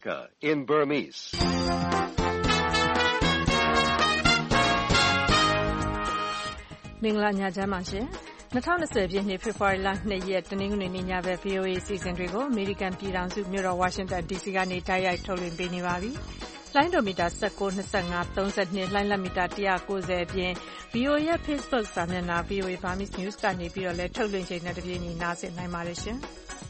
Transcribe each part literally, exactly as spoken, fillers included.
in Burmese. မင်္ဂလာညချမ်းပါရှင်၂၀၂၀ပြည့်နှစ်ဖေဖော်ဝါရီလ၂ရက်တနင်္ဂနွေနေ့ညဘက် ဗွီအိုအေ အစီအစဉ်တွေကိုအမေရိကန်ပြည်ထောင်စုမြို့တော်ဝါရှင်တန် ဒီစီကနေတိုက်ရိုက်ထုတ်လွှင့်ပေးနေပါပြီ။လိုင်းဒိုမီတာ၁၉ ၂၅ ၃၂လိုင်းလက်မီတာ၁၉၀အပြင် ဗွီအိုအေရဲ့ Facebook စာမျက်နှာ ဗွီအိုအေ Burmese News ကနေပြီးတော့လည်းထုတ်လွှင့်ချိန်နဲ့တပြေးညီနားဆင်နိုင်ပါတယ်ရှင်။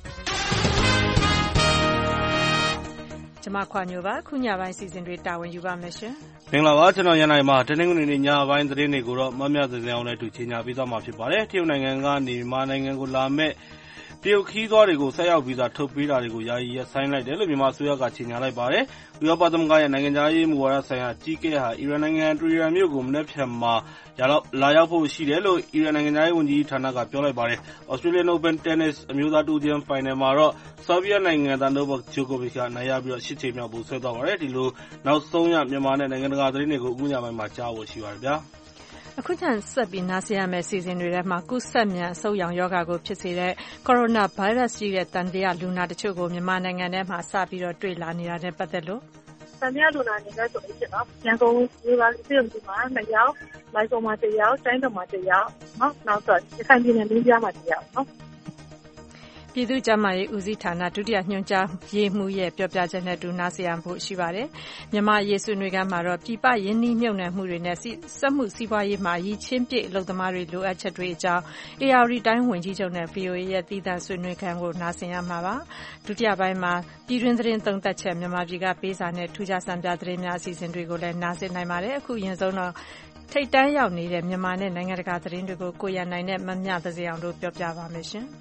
ကျွန်မခွာညိုပါခုညပိုင်းစီစဉ်တွေတာဝန်ယူပါမယ်ရှင်မင်္ဂလာပါကျွန်တော်ရန်နိုင်ပါတနင်္ဂနွေနေ့ညပိုင်းသတင်းတွေကိုတော့မမြသစံအောင်နဲ့တူချင်ညာပေးသွားမှာဖြစ်ပါတယ်တရုတ်နိုင်ငံကနေမြန်မာနိုင်ငံကိုလာမဲ့တရုတ်ခီးသွားတွေကိုဆက်ရောက်ဗီဇာထုတ်ပေးတာတွေကိုယာယီရပ်ဆိုင်းလိုက်တယ်လို့မြန်မာအစိုးရကကြေညာလိုက်ပါတယ်ဥရောပသမဂ္ဂရဲ့နိုင်ငံခြားရေးမူဝါဒဆိုင်ရာကြီးကဲဟာအီရန်နိုင်ငံတူရန်မြို့ကိုမနေ့ဖြန်မှာလာရောက်ဖို့ရှိတယ်လို့အီရန်နိုင်ငံခြားရေးဝန်ကြီးဌာနကပြောလိုက်ပါတယ် Australian Open Tennis အမျိုးသားတူချင်ဖိုင်နယ်မှာတော့ဆော်ဗီယက်နိုင်ငံသား Novak Djokovic ကနိုင်ရပြီးတော့ရှစ်ချိန်မြောက်ဖို့ဆွဲသွားပါတယ်ဒီလိုနောက်ဆုံးရမြန်မာနဲ့နိုင်ငံတကာသတင်းတွေကိုအခုညပိုင်းမှာကြားဖို့ရှိပါတယ်ဗျာအခုကျန်ဆက်ပြီးနားဆင်ရမယ့်စီစဉ်တွေထဲမှာကုသမြန်အဆုတ်ရောင်ရောဂါကိုဖြစ်စေတဲ့ကိုရိုနာဗိုင်းရပ်စ်ကြီးတဲ့တန်တရားလူနာတချို့ကိုမြန်မာနိုင်ငံထဲမှာစပြီးတော့တွေ့လာနေတာနဲ့ပတ်သက်လို့တန်တရားလူနာနေလဲဆိုလို့ရှိရင်ရန်ကုန်မြို့ကပြည်သူ့မှာနှစ်ယောက်လိုက်ကုန်မှာတစ်ယောက်တိုင်းတော်မှာတစ်ယောက်နော်နောက်တော့ရခိုင်ပြည်နယ်မင်းပြားမှာတစ်ယောက်နော်ပြည်သူ့ကျန်းမာရေးဦးစီးဌာနဒုတိယညွှန်ကြားရေးမှူးရဲ့ပြောပြချက်နဲ့တူနားဆင်ရဖို့ရှိပါတယ်။မြန်မာရေးဆွေးနွေးခန်းမှာတော့ပြည်ပရင်းနှီးမြှုပ်နှံမှုတွေနဲ့စက်မှုစီးပွားရေးမှာရည်ချင်းပြည့်အလုပ်သမားတွေလိုအပ်ချက်တွေအကြောင်း အေအာရီတိုင်းဝန်ကြီးချုပ်နဲ့ ဗွီအိုအေရဲ့သီးသန့်ဆွေးနွေးခန်းကိုနားဆင်ရမှာပါ။ဒုတိယပိုင်းမှာပြည်တွင်းသတင်းသုံးသပ်ချက်မြန်မာပြည်ကပေးစာနဲ့ထူးခြားစံပြသတင်းများအစီအစဉ်တွေကိုလည်းနားဆင်နိုင်ပါတယ်။အခုရင်ဆုံးတော့ထိတ်တန်းရောက်နေတဲ့မြန်မာနဲ့နိုင်ငံတကာသတင်းတွေကိုကိုရန်နိုင်နဲ့မမြသစေအောင်တို့ပြောပြပါမယ်ရှင်။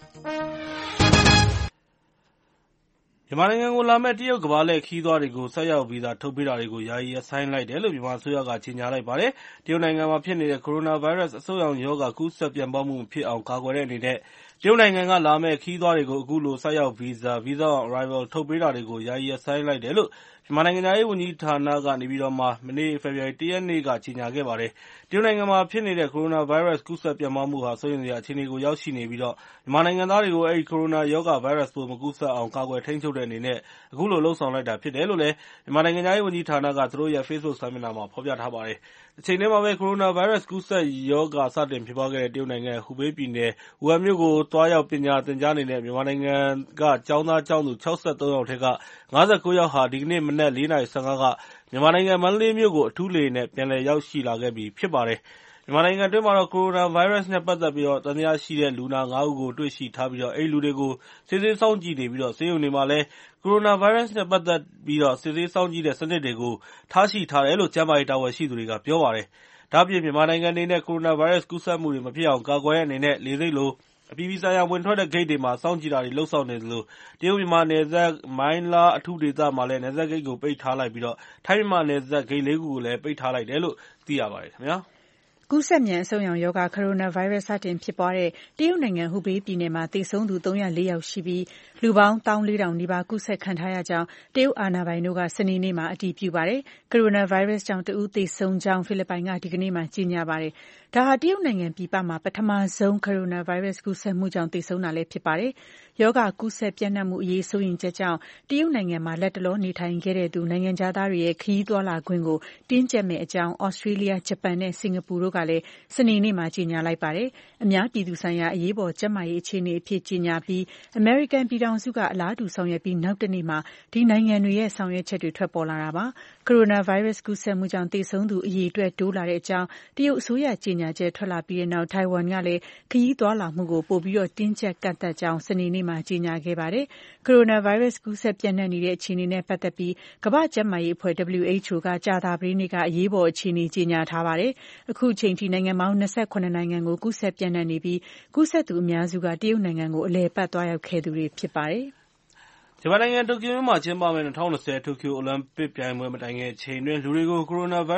မြန်မာနိုင်ငံကိုလာမဲ့တရုတ်ကမ္ဘာလှည့်ခီးသွားတွေကိုဆက်ရောက်ဗီဇာထုတ်ပေးတာတွေကိုယာယီရပ်ဆိုင်းလိုက်တယ်လို့မြန်မာအစိုးရကကြေညာလိုက်ပါတယ်။တရုတ်နိုင်ငံမှာဖြစ်နေတဲ့ကိုရိုနာဗိုင်းရပ်စ်အဆုတ်ရောင်ရောဂါကူးစက်ပြန့်ပွားမှုဖြစ်အောင်ကာကွယ်တဲ့အနေနဲ့တရုတ်နိုင်ငံကလာမဲ့ခီးသွားတွေကိုအခုလိုဆက်ရောက်ဗီဇာ Visa on Arrival ထုတ်ပေးတာတွေကိုယာယီရပ်ဆိုင်းလိုက်တယ်လို့မြန်မာနိုင်ငံသားရေးဝန်ကြီးဌာနကနေပြီးတော့မှမနေ့ဖေဖော်ဝါရီ၁ရက်နေ့ကကြေညာခဲ့ပါတယ်။တရုတ်နိုင်ငံမှာဖြစ်နေတဲ့ကိုရိုနာဗိုင်းရပ်စ်ကူးစက်ပြန့်ပွားမှုဟာစိုးရိမ်စရာအခြေအနေကိုရောက်ရှိနေပြီးတော့မြန်မာနိုင်ငံသားတွေကိုအဲဒီကိုရိုနာရောဂါဗိုင်းရပ်စ်ပိုးမကူးစက်အောင်ကာကွယ်ထိန်းချုပ်တဲ့အနေနဲ့အခုလိုလှုံ့ဆော်လိုက်တာဖြစ်တယ်လို့လည်းမြန်မာနိုင်ငံသားရေးဝန်ကြီးဌာနကသူတို့ရဲ့ Facebook စာမျက်နှာမှာဖော်ပြထားပါတယ်။အချိန်တည်းမှာပဲကိုရိုနာဗိုင်းရပ်စ်ကူးစက်ရောဂါစတင်ဖြစ်ပွားခဲ့တဲ့တရုတ်နိုင်ငံဟူဘေးပြည်နယ်ဝူဟန်မြို့ကိုတွားရောက်ပညာသင်ကြားနေတဲ့မြန်မာနိုင်ငံကကျောင်းသားကျောင်းသူ၆၃ယောက်ထက်က၅၉ယောက်ဟာဒီကနေ့မနက်၄နာရီ၁၅ကမြန်မာနိုင်ငံမန္တလေးမြို့ကိုအထူးလေယာဉ်နဲ့ပြန်လည်ရောက်ရှိလာခဲ့ပြီဖြစ်ပါတယ်။မြန်မာနိုင်ငံအတွင်းမှာတော့ကိုရိုနာဗိုင်းရပ်စ်နဲ့ပတ်သက်ပြီးတော့သံသယရှိတဲ့လူနာ၅ဦးကိုတွေ့ရှိထားပြီးတော့အဲဒီလူတွေကိုစစ်ဆေးစောင့်ကြည့်နေပြီးတော့ဆေးရုံတွေမှာလည်းကိုရိုနာဗိုင်းရပ်စ်နဲ့ပတ်သက်ပြီးတော့စစ်ဆေးစောင့်ကြည့်တဲ့စနစ်တွေကိုထားရှိထားတယ်လို့ကျန်းမာရေးတာဝန်ရှိသူတွေကပြောပါတယ်။ဒါ့အပြင်မြန်မာနိုင်ငံအနေနဲ့ကိုရိုနာဗိုင်းရပ်စ်ကူးစက်မှုတွေမဖြစ်အောင်ကာကွယ်တဲ့အနေနဲ့လေဆိပ်လိုအပြည်ပြည်ဆိုင်ရာဝင်ထွက်တဲ့ဂိတ်တွေမှာစောင့်ကြည့်တာတွေလှုပ်ဆောင်နေသလိုတရုတ်မြန်မာနယ်စပ်မိုင်းလားအထူးဒေသမှာလည်းနယ်စပ်ဂိတ်ကိုပိတ်ထားလိုက်ပြီးတော့ထိုင်းမြန်မာနယ်စပ်ဂိတ်လေးခုကိုလည်းပိတ်ထားလိုက်တယ်လို့သိရပါတယ်ခင်ဗျာ။ကူးစက်မြန်အဆုတ်ရောင်ရောဂါကိုရိုနာဗိုင်းရပ်စ်စတင်ဖြစ်ပွားတဲ့တရုတ်နိုင်ငံဟူဘေးပြည်နယ်မှာသေဆုံးသူ၃၀၄ယောက်ရှိပြီးလူပေါင်း၁၄၀၀၀နီးပါးကူးစက်ခံထားရကြောင်းတရုတ်အာဏာပိုင်တို့ကစနေနေ့မှာအတည်ပြုပါတယ်။ကိုရိုနာဗိုင်းရပ်စ်ကြောင့်တဦးသေဆုံးကြောင်းဖိလစ်ပိုင်ကဒီကနေ့မှကြေညာပါတယ်။ဒါဟာတရုတ်နိုင်ငံပြည်ပမှာပထမဆုံးကိုရိုနာဗိုင်းရပ်စ်ကူးစက်မှုကြောင့်သေဆုံးတာလည်းဖြစ်ပါတယ်။ရောဂါကူးစက်ပြန့်နှံ့မှုအရေးစိုးရိမ်ချက်ကြောင့်တရုတ်နိုင်ငံမှာလက်တလောနေထိုင်ခဲ့တဲ့သူနိုင်ငံခြားသားတွေရဲ့ခရီးသွားလာခွင့်ကိုတင်းကျပ်မယ့်အကြောင်းဩစတြေးလျ၊ဂျပန်နဲ့စင်ကာပူတို့ကလည်းစနေနေ့မှာကြေညာလိုက်ပါတယ်။အများပြည်သူဆိုင်ရာအရေးပေါ်ကျန်းမာရေးအခြေအနေအဖြစ်ကြေညာပြီးအမေရိကန်ပြည်ထောင်စုကအလားတူဆောင်ရွက်ပြီးနောက်တနေ့မှာဒီနိုင်ငံတွေရဲ့ဆောင်ရွက်ချက်တွေထွက်ပေါ်လာတာပါ။ကိုရိုနာဗိုင်းရပ်စ်ကူးစက်မှုကြောင့်သေဆုံးသူအရေအတွက်တိုးလာတဲ့အကြောင်းတရုတ်အစိုးရကြေညာချက်ထွက်လာပြီးတဲ့နောက်ထိုင်ဝမ်ကလည်းခရီးသွားလာမှုကိုပိုပြီးတော့တင်းကျပ်ကန့်သတ်ကြောင်းစနေနေ့မှာကြေညာခဲ့ပါတယ်။ကိုရိုနာဗိုင်းရပ်စ်ကူးစက်ပြန့်နှံ့နေတဲ့အခြေအနေနဲ့ပတ်သက်ပြီးကမ္ဘာ့ကျန်းမာရေးအဖွဲ့ W H O ကကြာသပတေးနေ့ကအရေးပေါ်အခြေအနေကြေညာထားပါတယ်။အခုချိန်ထိနိုင်ငံပေါင်း၂၇နိုင်ငံကိုကူးစက်ပြန့်နှံ့နေပြီးကူးစက်သူအများစုကတရုတ်နိုင်ငံကိုအလည်ပတ်သွားရောက်ခဲ့သူတွေဖြစ်ပါတယ်။ဂျပန်နိုင်ငံတိုကျိုမြို့မှာကျင်းပမယ့်၂၀၂၀တိုကျိုအိုလံပစ်ပြိုင်ပွဲမတိုင်ခင်အချိန်အတွင်းလူတွေကိုကိုရိုနာဗိုင်းရပ်စ်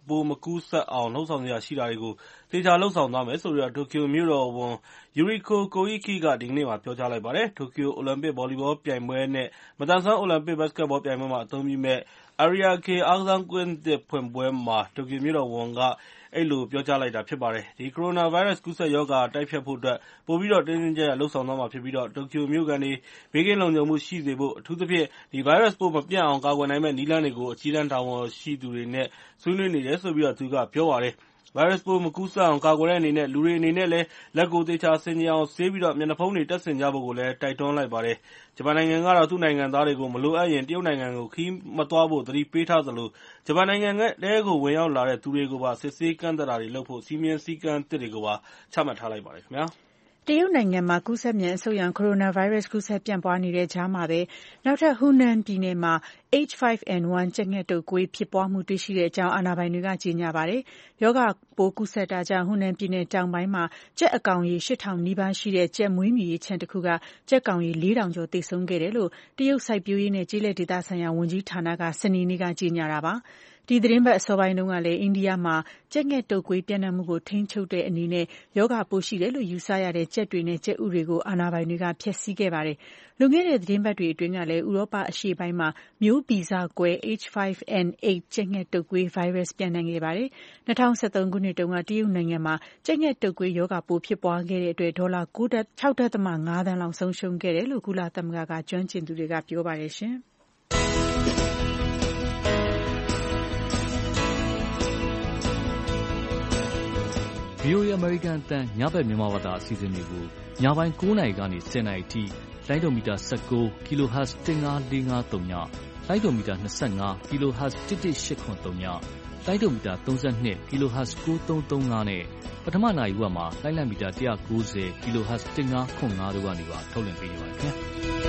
ပိုးမကူးစက်အောင်လှုံ့ဆော်စရာရှိတာတွေကိုသေချာလှုံ့ဆော်သွားမယ်ဆိုပြီး တိုကျိုမြို့တော်ဝန် Yuriko Koike က ဒီကနေ့မှာ ပြောကြားလိုက်ပါတယ်။ တိုကျိုအိုလံပစ်ဘောလီဘောပြိုင်ပွဲနဲ့ မသန်စွမ်းအိုလံပစ်ဘတ်စကက်ဘောပြိုင်ပွဲမှာအသုံးပြုမယ့် Ariake အားကစားကွင်းသစ်ဖွင့်ပွဲမှာ တိုကျိုမြို့တော်ဝန်က အဲဒီလိုပြောကြားလိုက်တာဖြစ်ပါတယ်။ ဒီကိုရိုနာဗိုင်းရပ်စ်ကူးစက်ရောဂါတိုက်ဖျက်ဖို့အတွက် ပိုပြီးတော့တင်းတင်းကျပ်ကျပ်လုပ်ဆောင်သွားမှာဖြစ်ပြီး တိုကျိုမြို့ခံတွေဘေးကင်းလုံခြုံမှုရှိစေဖို့ အထူးသဖြင့် ဒီဗိုင်းရပ်စ်ပိုးမပြန့်အောင်ကာကွယ်နိုင်မယ့်နည်းလမ်းတွေကို အကြီးတန်းတာဝန်ရှိသူတွေနဲ့ ဆွေးနွေးနေတယ်လို့ သူကပြောပါတယ်။ ဗိုင်းရပ်စ်ပိုးမကူးစက်အောင်ကာကွယ်တဲ့အနေနဲ့ လူတွေအနေနဲ့လည်း လက်ကိုသေချာဆင်ခြင်အောင်ဆေးပြီး မျက်နှာဖုံးတွေတပ်ဆင်ကြဖို့လည်း တိုက်တွန်းလိုက်ပါတယ်။ ဂျပန်နိုင်ငံကတော့ သူ့နိုင်ငံသားတွေကို မလိုအပ်ရင် တရုတ်နိုင်ငံကို ခရီးမသွားဖို့ သတိပေးထားသလို ဂျပန်နိုင်ငံထဲကို ဝင်ရောက်လာတဲ့သူတွေကိုပါ စစ်ဆေးကန့်သတ်တာတွေလုပ်ဖို့ စည်းမျဉ်းစည်းကမ်းသစ်တွေကိုပါ ချမှတ်ထားလိုက်ပါတယ်။တရုတ်နိုင်ငံမှာကူးစက်မြန်အဆုတ်ရောင်ကိုရိုနာဗိုင်းရပ်စ်ကူးစက်ပြန့်ပွားနေတဲ့ကြားမှာပဲနောက်ထပ် ဟူနန်ပြည်နယ်မှာ H ဖိုင်းအန် ဝမ် ကြက်ငှက်တုပ်ကွေးဖြစ်ပွားမှုတွေ့ရှိတဲ့အကြောင်းအာဏာပိုင်တွေကကြေညာပါတယ်။ ရောဂါပိုးကူးစက်တာကြောင့် ဟူနန်ပြည်နယ်တောင်ပိုင်းမှာကြက်အကောင်ရေ ရှစ်ထောင်နီးပါးရှိတဲ့ကြက်မွေးမြူရေးခြံတစ်ခုက ကြက်ကောင်ရေ လေးထောင်ကျော်သေဆုံးခဲ့တယ်လို့ တရုတ်စိုက်ပျိုးရေးနဲ့ကျေးလက်ဒေသဆိုင်ရာဝန်ကြီးဌာနက စနေနေ့ကကြေညာတာပါ။ ဒီသီတင်းပတ်အစောပိုင်းတုန်းကလည်း အိန္ဒိယမှာကြက်ငှက်တုပ်ကွေးပျံ့နှံ့မှုကိုထိန်းချုပ်တဲ့အနေနဲ့ရောဂါပိုးရှိတယ်လို့ယူဆရတဲ့ကြက်တွေနဲ့ကြက်ဥတွေကိုအာဏာပိုင်တွေကဖျက်ဆီးခဲ့ပါတယ်။ လွန်ခဲ့တဲ့သီတင်းပတ်တွေအတွင်းကလည်း ဥရောပအရှေ့ပိုင်းမှာမျိုးဗီဇကွဲ H ဖိုင်းအန် အိတ် ကြက်ငှက်တုပ်ကွေးဗိုင်းရပ်စ်ပျံ့နှံ့ခဲ့ပါတယ်။ ၂၀၁၃ ခုနှစ်တုန်းကတရုတ်နိုင်ငံမှာကြက်ငှက်တုပ်ကွေးရောဂါပိုးဖြစ်ပွားခဲ့တဲ့အတွက်ဒေါ်လာ ၆.၅ သန်းလောက်ဆုံးရှုံးခဲ့တယ်လို့ ကုလသမဂ္ဂကကျွမ်းကျင်သူတွေကပြောပါတယ်။ဗွီအိုအေ အမေရိကန်အသံညဘက်မြန်မာဘာသာအစီအစဉ်တွေကိုညပိုင်းကိုးနာရီကနေ ဆယ်နာရီအထိလိုင်းဒိုမီတာ၁၉ kHz တစ်ငါးလေးငါးသုံးညလိုင်းဒိုမီတာ၂၅ kHz တစ်တစ်ရှစ်ခွန်သုံးညလိုင်းဒိုမီတာ၃၂ kHz ကိုးသုံးသုံးငါနဲ့ပထမနာရီဝက်မှာလိုင်းလံမီတာ၁၉၀ kHz တစ်ငါးခွန်ငါတို့ကနေပါထုတ်လွှင့်ပေးနေပါတယ်ခင်ဗျာ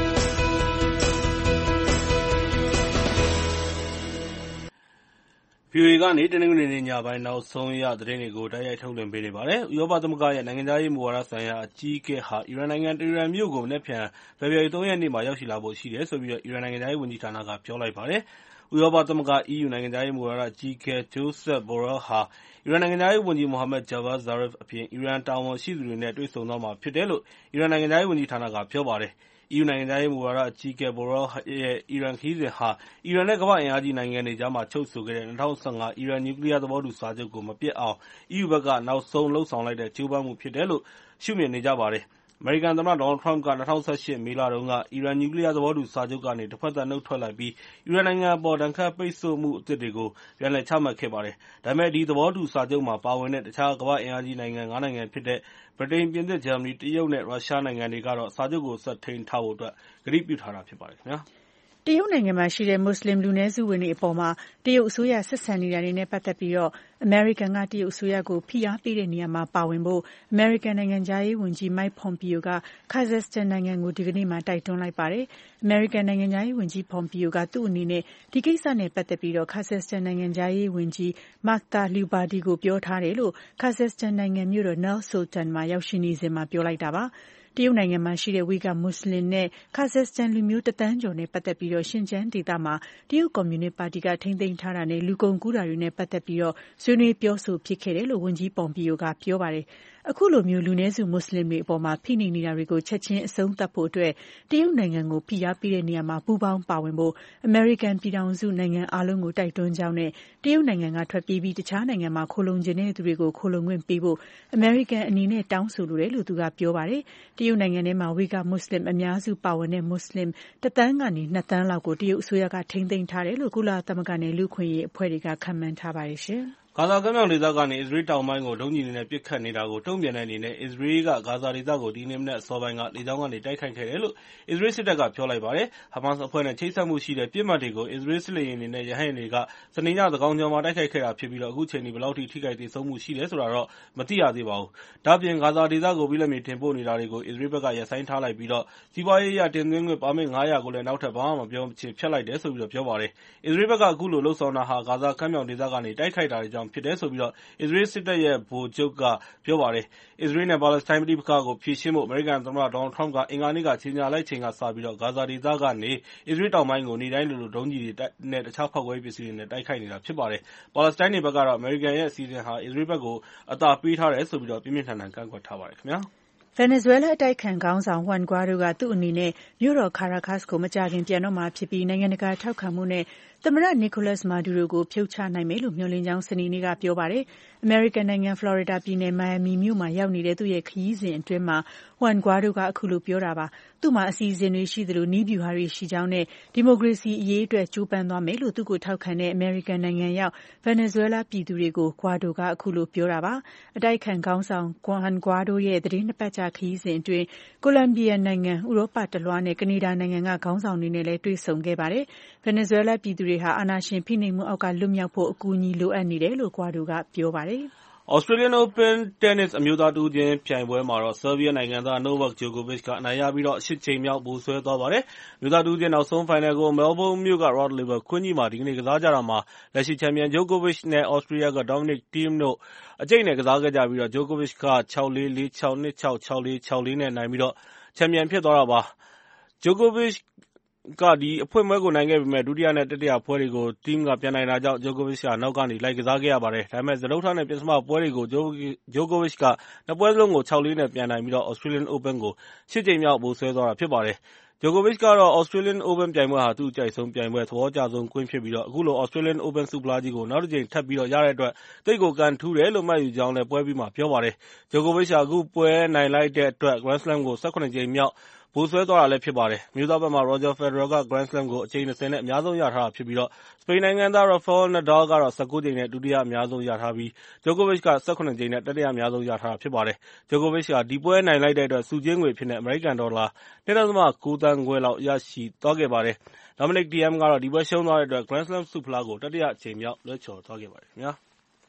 ဗွီအိုအေကနေတနင်္ဂနွေနေ့ညပိုင်းနောက်ဆုံးရသတင်းတွေကိုတိုက်ရိုက်ထုတ်လွှင့်ပေးနေပါတယ်။ဥရောပသမဂ္ဂရဲ့နိုင်ငံခြားရေးမူဝါဒဆိုင်ရာအကြီးအကဲဟာအီရန်နိုင်ငံတီဟီရန်မြို့ကိုမနက်ဖြန်ဖေဖော်ဝါရီသုံးရက်နေ့မှာရောက်ရှိလာဖို့ရှိတယ်လို့အီရန်နိုင်ငံခြားရေးဝန်ကြီးဌာနကပြောလိုက်ပါတယ်။ဥရောပသမဂ္ဂ အီးယူ နိုင်ငံခြားရေးမူဝါဒအကြီးအကဲ Josep Borrell ဟာအီရန်နိုင်ငံခြားရေးဝန်ကြီး Mohammad Javad Zarif အပြင် အီရန်တာဝန်ရှိသူတွေနဲ့တွေ့ဆုံသွားမှာဖြစ်တယ်လို့အီရန်နိုင်ငံခြားရေးဝန်ကြီးဌာနကပြောပါတယ်။ အီးယူနိုင်ငံခြားရေးမူဝါဒအကြီးအကဲ Borrell ရဲ့ အီရန်ခရီးစဉ်ဟာအီရန်နဲ့ကမ္ဘာ့အင်အားကြီးနိုင်ငံတွေကြားချုပ်ဆိုခဲ့တဲ့ ၂၀၁၅ အီရန်နျူကလီးယားသဘောတူစာချုပ်ကိုမပျက်အောင် အီးယူဘက်ကနောက်ဆုံးလုပ်ဆောင်လိုက်တဲ့ကြိုးပမ်းမှုဖြစ်တယ်လို့ ရှုမြင်နေကြပါတယ်။ အမေရိကန်သမ္မတ Donald Trump က ၂၀၁၈ မေလတုန်းကအီရန်နျူကလီးယားသဘောတူစာချုပ်ကနေ တဖက်သတ်နုတ်ထွက်လိုက်ပြီး အီရန်နိုင်ငံအပေါ် ဒဏ်ခတ်ပိတ်ဆို့မှုအသစ်တွေကို ပြန်လည်ချမှတ်ခဲ့ပါတယ်။ ဒါပေမဲ့ ဒီသဘောတူစာချုပ်မှာပါဝင်တဲ့ တခြားကမ္ဘာ့အင်အားကြီးနိုင်ငံ ငါး နိုင်ငံဖြစ်တဲ့ ဗြိတိန်၊ ပြင်သစ်၊ ဂျာမနီ၊ တရုတ်နဲ့ ရုရှားနိုင်ငံတွေကတော့ စာချုပ်ကိုဆက်ထိန်းထားဖို့ ကတိပြုထားတာဖြစ်ပါတယ်။တရုတ်နိုင်ငံမှာရှိတဲ့မွတ်ဆလင်လူနည်းစုဝင်တွေအပေါ်တရုတ်အစိုးရဆက်ဆံနေတာတွေနဲ့ပတ်သက်ပြီးအမေရိကန်ကတရုတ်အစိုးရကိုဖိအားပေးတဲ့နေရာမှာပါဝင်ဖို့အမေရိကန်နိုင်ငံခြားရေးဝန်ကြီး Mike Pompeo က Kazakhstan နိုင်ငံကိုဒီကနေ့မှာတိုက်တွန်းလိုက်ပါတယ်။ အမေရိကန်နိုင်ငံခြားရေးဝန်ကြီး Pompeo ကသူ့အနေနဲ့ဒီကိစ္စနဲ့ပတ်သက်ပြီး Kazakhstan နိုင်ငံခြားရေးဝန်ကြီး Mukhtar Libardi ကိုပြောထားတယ်လို့ Kazakhstan နိုင်ငံမြို့တော် Nur-Sultan မှာရောက်ရှိနေစဉ်ပြောလိုက်တာပါ။ တရုတ်နိုင်ငံမှာရှိတဲ့ဝီဂါမွတ်ဆလင်နဲ့ Kazakhstan လူမျိုးတစ်သန်းကျော်နဲ့ပတ်သက်ပြီး ရှင်ကျန်းဒေသမှာတရုတ်ကွန်မြူနစ်ပါတီကထိန်းသိမ်းထားတာနဲ့လူကုန်ကူးတာတွေနဲ့ပတ်သက်ပြီးဆွေးနွေးပြောဆိုဖြစ်ခဲ့တယ်လို့ ဝန်ကြီး Pompeo ကပြောပါတယ်။ အခုလိုလူနည်းစုမွတ်ဆလင်တွေအပေါ်ဖိနှိပ်နေတာတွေကိုချက်ချင်းအဆုံးသတ်ဖို့အတွက်တရုတ်နိုင်ငံကိုဖိအားပေးတဲ့နေရာမှာပူးပေါင်းပါဝင်ဖို့အမေရိကန်ပြည်ထောင်စုနိုင်ငံအားလုံးကိုတိုက်တွန်းကြောင်းနဲ့တရုတ်နိုင်ငံကထွက်ပြေးပြီးတခြားနိုင်ငံမှာခိုလှုံချင်တဲ့သူတွေကိုခိုလှုံခွင့်ပေးဖို့အမေရိကန်အနေနဲ့တောင်းဆိုလိုတယ်လို့သူကပြောပါတယ်။ တရုတ်နိုင်ငံထဲမှာဝီဂါမွတ်ဆလင်အများစုပါဝင်တဲ့မွတ်ဆလင်တစ်သန်းကနေ နှစ်သန်းလောက်ကိုတရုတ်အစိုးရကထိန်းသိမ်းထားတယ်လို့ကုလသမဂ္ဂနဲ့လူ့အခွင့်အရေးအဖွဲ့တွေကခန့်မှန်းထားပါတယ်။ဂါဇာကမ်းမြောင်ဒေသကနေအစ္စရေးတောင်ပိုင်းကိုဒုံးကျည်တွေနဲ့ပစ်ခတ်နေတာကိုတုံ့ပြန်တဲ့အနေနဲ့အစ္စရေးကဂါဇာဒေသကိုဒီကနေ့မနက်အစောပိုင်းကလေကြောင်းကနေတိုက်ခိုက်ခဲ့တယ်လို့အစ္စရေးစစ်တပ်ကပြောလိုက်ပါတယ်။ ဟာမတ်စ်အဖွဲ့နဲ့ချိတ်ဆက်မှုရှိတဲ့ပစ်မှတ်တွေကိုအစ္စရေးစစ်လေယာဉ်တွေနဲ့ရဟတ်ယာဉ်တွေကစနေညသန်းခေါင်ကျော်မှာတိုက်ခိုက်ခဲ့တာဖြစ်ပြီး အခုချိန်ထိဘယ်လောက်ထိခိုက်သေဆုံးမှုရှိတယ်ဆိုတာတော့မသိရသေးပါဘူး။ ဒါ့အပြင်ဂါဇာဒေသကိုဘိလပ်မြေတင်ပို့နေတာတွေကိုအစ္စရေးဘက်ကရပ်ဆိုင်းထားလိုက်ပြီး စီးပွားရေးအရတင်သွင်းခွင့်ပါမစ် ငါးရာကိုလည်းနောက်ထပ်ဘာမှမပြောမချင်းဖျက်လိုက်တယ်လို့ပြောပါတယ်။ အစ္စရေးဘက်ကအခုလိုလုပ်ဆောင်တာဟာဂါဇာကမ်းမြောင်ဒေသကနေတိုက်ခိုက်တာကြောင့်ကြောင့်ဖြစ်တယ်ဆိုပြီးတော့အစ္စရေးစစ်တပ်ရဲ့ဗိုလ်ချုပ်ကပြောပါတယ်။အစ္စရေးနဲ့ပါလက်စတိုင်းပဋိပက္ခကိုဖြေရှင်းဖို့အမေရိကန်သမ္မတဒေါ်နယ်လ်ထရမ့်ကအင်္ဂါနေ့ကကြေညာလိုက်ချိန်ကစပြီးတော့ဂါဇာဒေသကနေအစ္စရေးတောင်ပိုင်းကိုနေ့တိုင်းလိုလိုဒုံးကျည်တွေနဲ့တခြားဖောက်ခွဲရေးပစ္စည်းတွေနဲ့တိုက်ခိုက်နေတာဖြစ်ပါတယ်။ပါလက်စတိုင်းတွေဘက်ကတော့အမေရိကန်ရဲ့အစီအစဉ်ဟာအစ္စရေးဘက်ကိုအသာပေးထားတယ်ဆိုပြီးတော့ပြင်းပြင်းထန်ထန်ကန့်ကွက်ထားပါတယ်ခင်ဗျာ။ဗင်နီဇွဲလားအတိုက်အခံခေါင်းဆောင် Juan Guaido ကသူ့အနေနဲ့မြို့တော် Caracas ကိုမကြာခင်ပြန်တော့မှာဖြစ်ပြီးနိုင်ငံတကာထောက်ခံမှုနဲ့သမ္မတ Nicolas Maduro ကိုဖြုတ်ချနိုင်မယ်လို့မျှော်လင့်ကြောင်းစနေနေ့ကပြောပါတယ်။အမေရိကန်နိုင်ငံဖလော်ရီဒါပြည်နယ်မိုင်ယာမီမြို့မှာရောက်နေတဲ့သူ့ရဲ့ခရီးစဉ်အတွင်းမှာ Juan Guaido ကအခုလိုပြောတာပါ။သူ့မှာအစီအစဉ်တွေရှိသလိုနည်းဗျူဟာတွေရှိကြောင်းနဲ့ဒီမိုကရေစီအရေးအတွက်ကြိုးပမ်းသွားမယ်လို့သူ့ကိုထောက်ခံတဲ့အမေရိကန်နိုင်ငံရောက်ဗင်နီဇွဲလားပြည်သူတွေကို Guaido ကအခုလိုပြောတာပါ။အတိုက်အခံခေါင်းဆောင် Juan Guaido ရဲ့သီတင်းနှစ်ပတ်ကြာခရီးစဉ်အတွင်းကိုလံဘီယာနိုင်ငံ၊ဥရောပတလွှားနဲ့ကနေဒါနိုင်ငံကခေါင်းဆောင်တွေနဲ့လည်းတွေ့ဆုံခဲ့ပါတယ်။ဗင်နီဇွဲလားပြည်သူတွေဟာအာဏာရှင်ဖိနှိပ်မှုအောက်ကလွတ်မြောက်ဖို့အကူအညီလိုအပ်နေတယ်လို့ Guaido ကပြောပါတယ်။ Australian Open တင်းနစ်အမျိုးသားတဦးချင်းပြိုင်ပွဲမှာတော့ဆားဘီးယားနိုင်ငံသား Novak Djokovic ကအနိုင်ရပြီးတော့ရှစ်ကြိမ်မြောက်ဗိုလ်စွဲသွားပါတယ်။အမျိုးသားတဦးချင်းနောက်ဆုံးဖိုင်နယ်ကိုမဲလ်ဘုန်းမြို့က Rod Laver ကွင်းကြီးမှာဒီကနေ့ကစားကြတာမှာလက်ရှိချန်ပီယံ Djokovic နဲ့ Austria က Dominic Thiem တို့အကျိတ်နဲ့ကစားခဲ့ကြပြီးတော့ Djokovic က ခြောက်လေး လေးခြောက် နှစ်ခြောက် ခြောက်လေး ခြောက်လေးနဲ့နိုင်ပြီးတော့ချန်ပီယံဖြစ်သွားတာပါ။ Djokovicကဒီအဖွင့်ပွဲကိုနိုင်ခဲ့ပေမဲ့ဒုတိယနဲ့တတိယပွဲတွေကို Thiem ကပြန်နိုင်တာကြောင့် Djokovic ကနောက်ကနေလိုက်ကစားခဲ့ရပါတယ်။ဒါပေမဲ့စတုတ္ထနဲ့ပဉ္စမပွဲတွေကို Djokovic ကနှစ်ပွဲစလုံးကိုခြောက်လေးနဲ့ပြန်နိုင်ပြီးတော့ Australian Open ကိုရှစ်ကြိမ်မြောက်ဗိုလ်စွဲသွားတာဖြစ်ပါတယ်။ Djokovic ကတော့ Australian Open ပြိုင်ပွဲဟာသူ့အကြိုက်ဆုံးပြိုင်ပွဲ၊သဘောအကျဆုံးကွင်းဖြစ်ပြီးတော့အခုလို Australian Open ဆုဖလားကြီးကိုနောက်တစ်ကြိမ်ထပ်ပြီးတော့ရတဲ့အတွက်သိပ်ကိုကံထူးတယ်လို့မှတ်ယူကြောင်းလည်းပွဲပြီးမှပြောပါတယ်။ Djokovic ဟာအခုပွဲနိုင်လိုက်တဲ့အတွက် Grand Slam ကို ၁၇ ကြိမ်မြောက်ဗိုလ်စွဲသွားတာလည်းဖြစ်ပါတယ်။အမျိုးသားဘက်မှာ Roger Federer က Grand Slam ကိုအကြိမ်၂၀နဲ့အများဆုံးရထားတာဖြစ်ပြီးတော့စပိန်နိုင်ငံသား Rafael Nadal ကတော့၁၉ ကြိမ်နဲ့ဒုတိယအများဆုံးရထားပြီး Djokovic က၁၇ ကြိမ်နဲ့တတိယအများဆုံးရထားတာဖြစ်ပါတယ်။ Djokovic ဟာဒီပွဲနိုင်လိုက်တဲ့အတွက်ဆုကြေးငွေအဖြစ်နဲ့အမေရိကန်ဒေါ်လာ ၂ ဒသမ ၉ သန်းခွဲလောက်ရရှိသွားခဲ့ပါတယ်။ Dominic Thiem ကတော့ဒီပွဲရှုံးသွားတဲ့အတွက် Grand Slam ဆုဖလားကိုတတိယအကြိမ်မြောက်လွှဲချော်သွားခဲ့ပါတယ်ခင်ဗျာ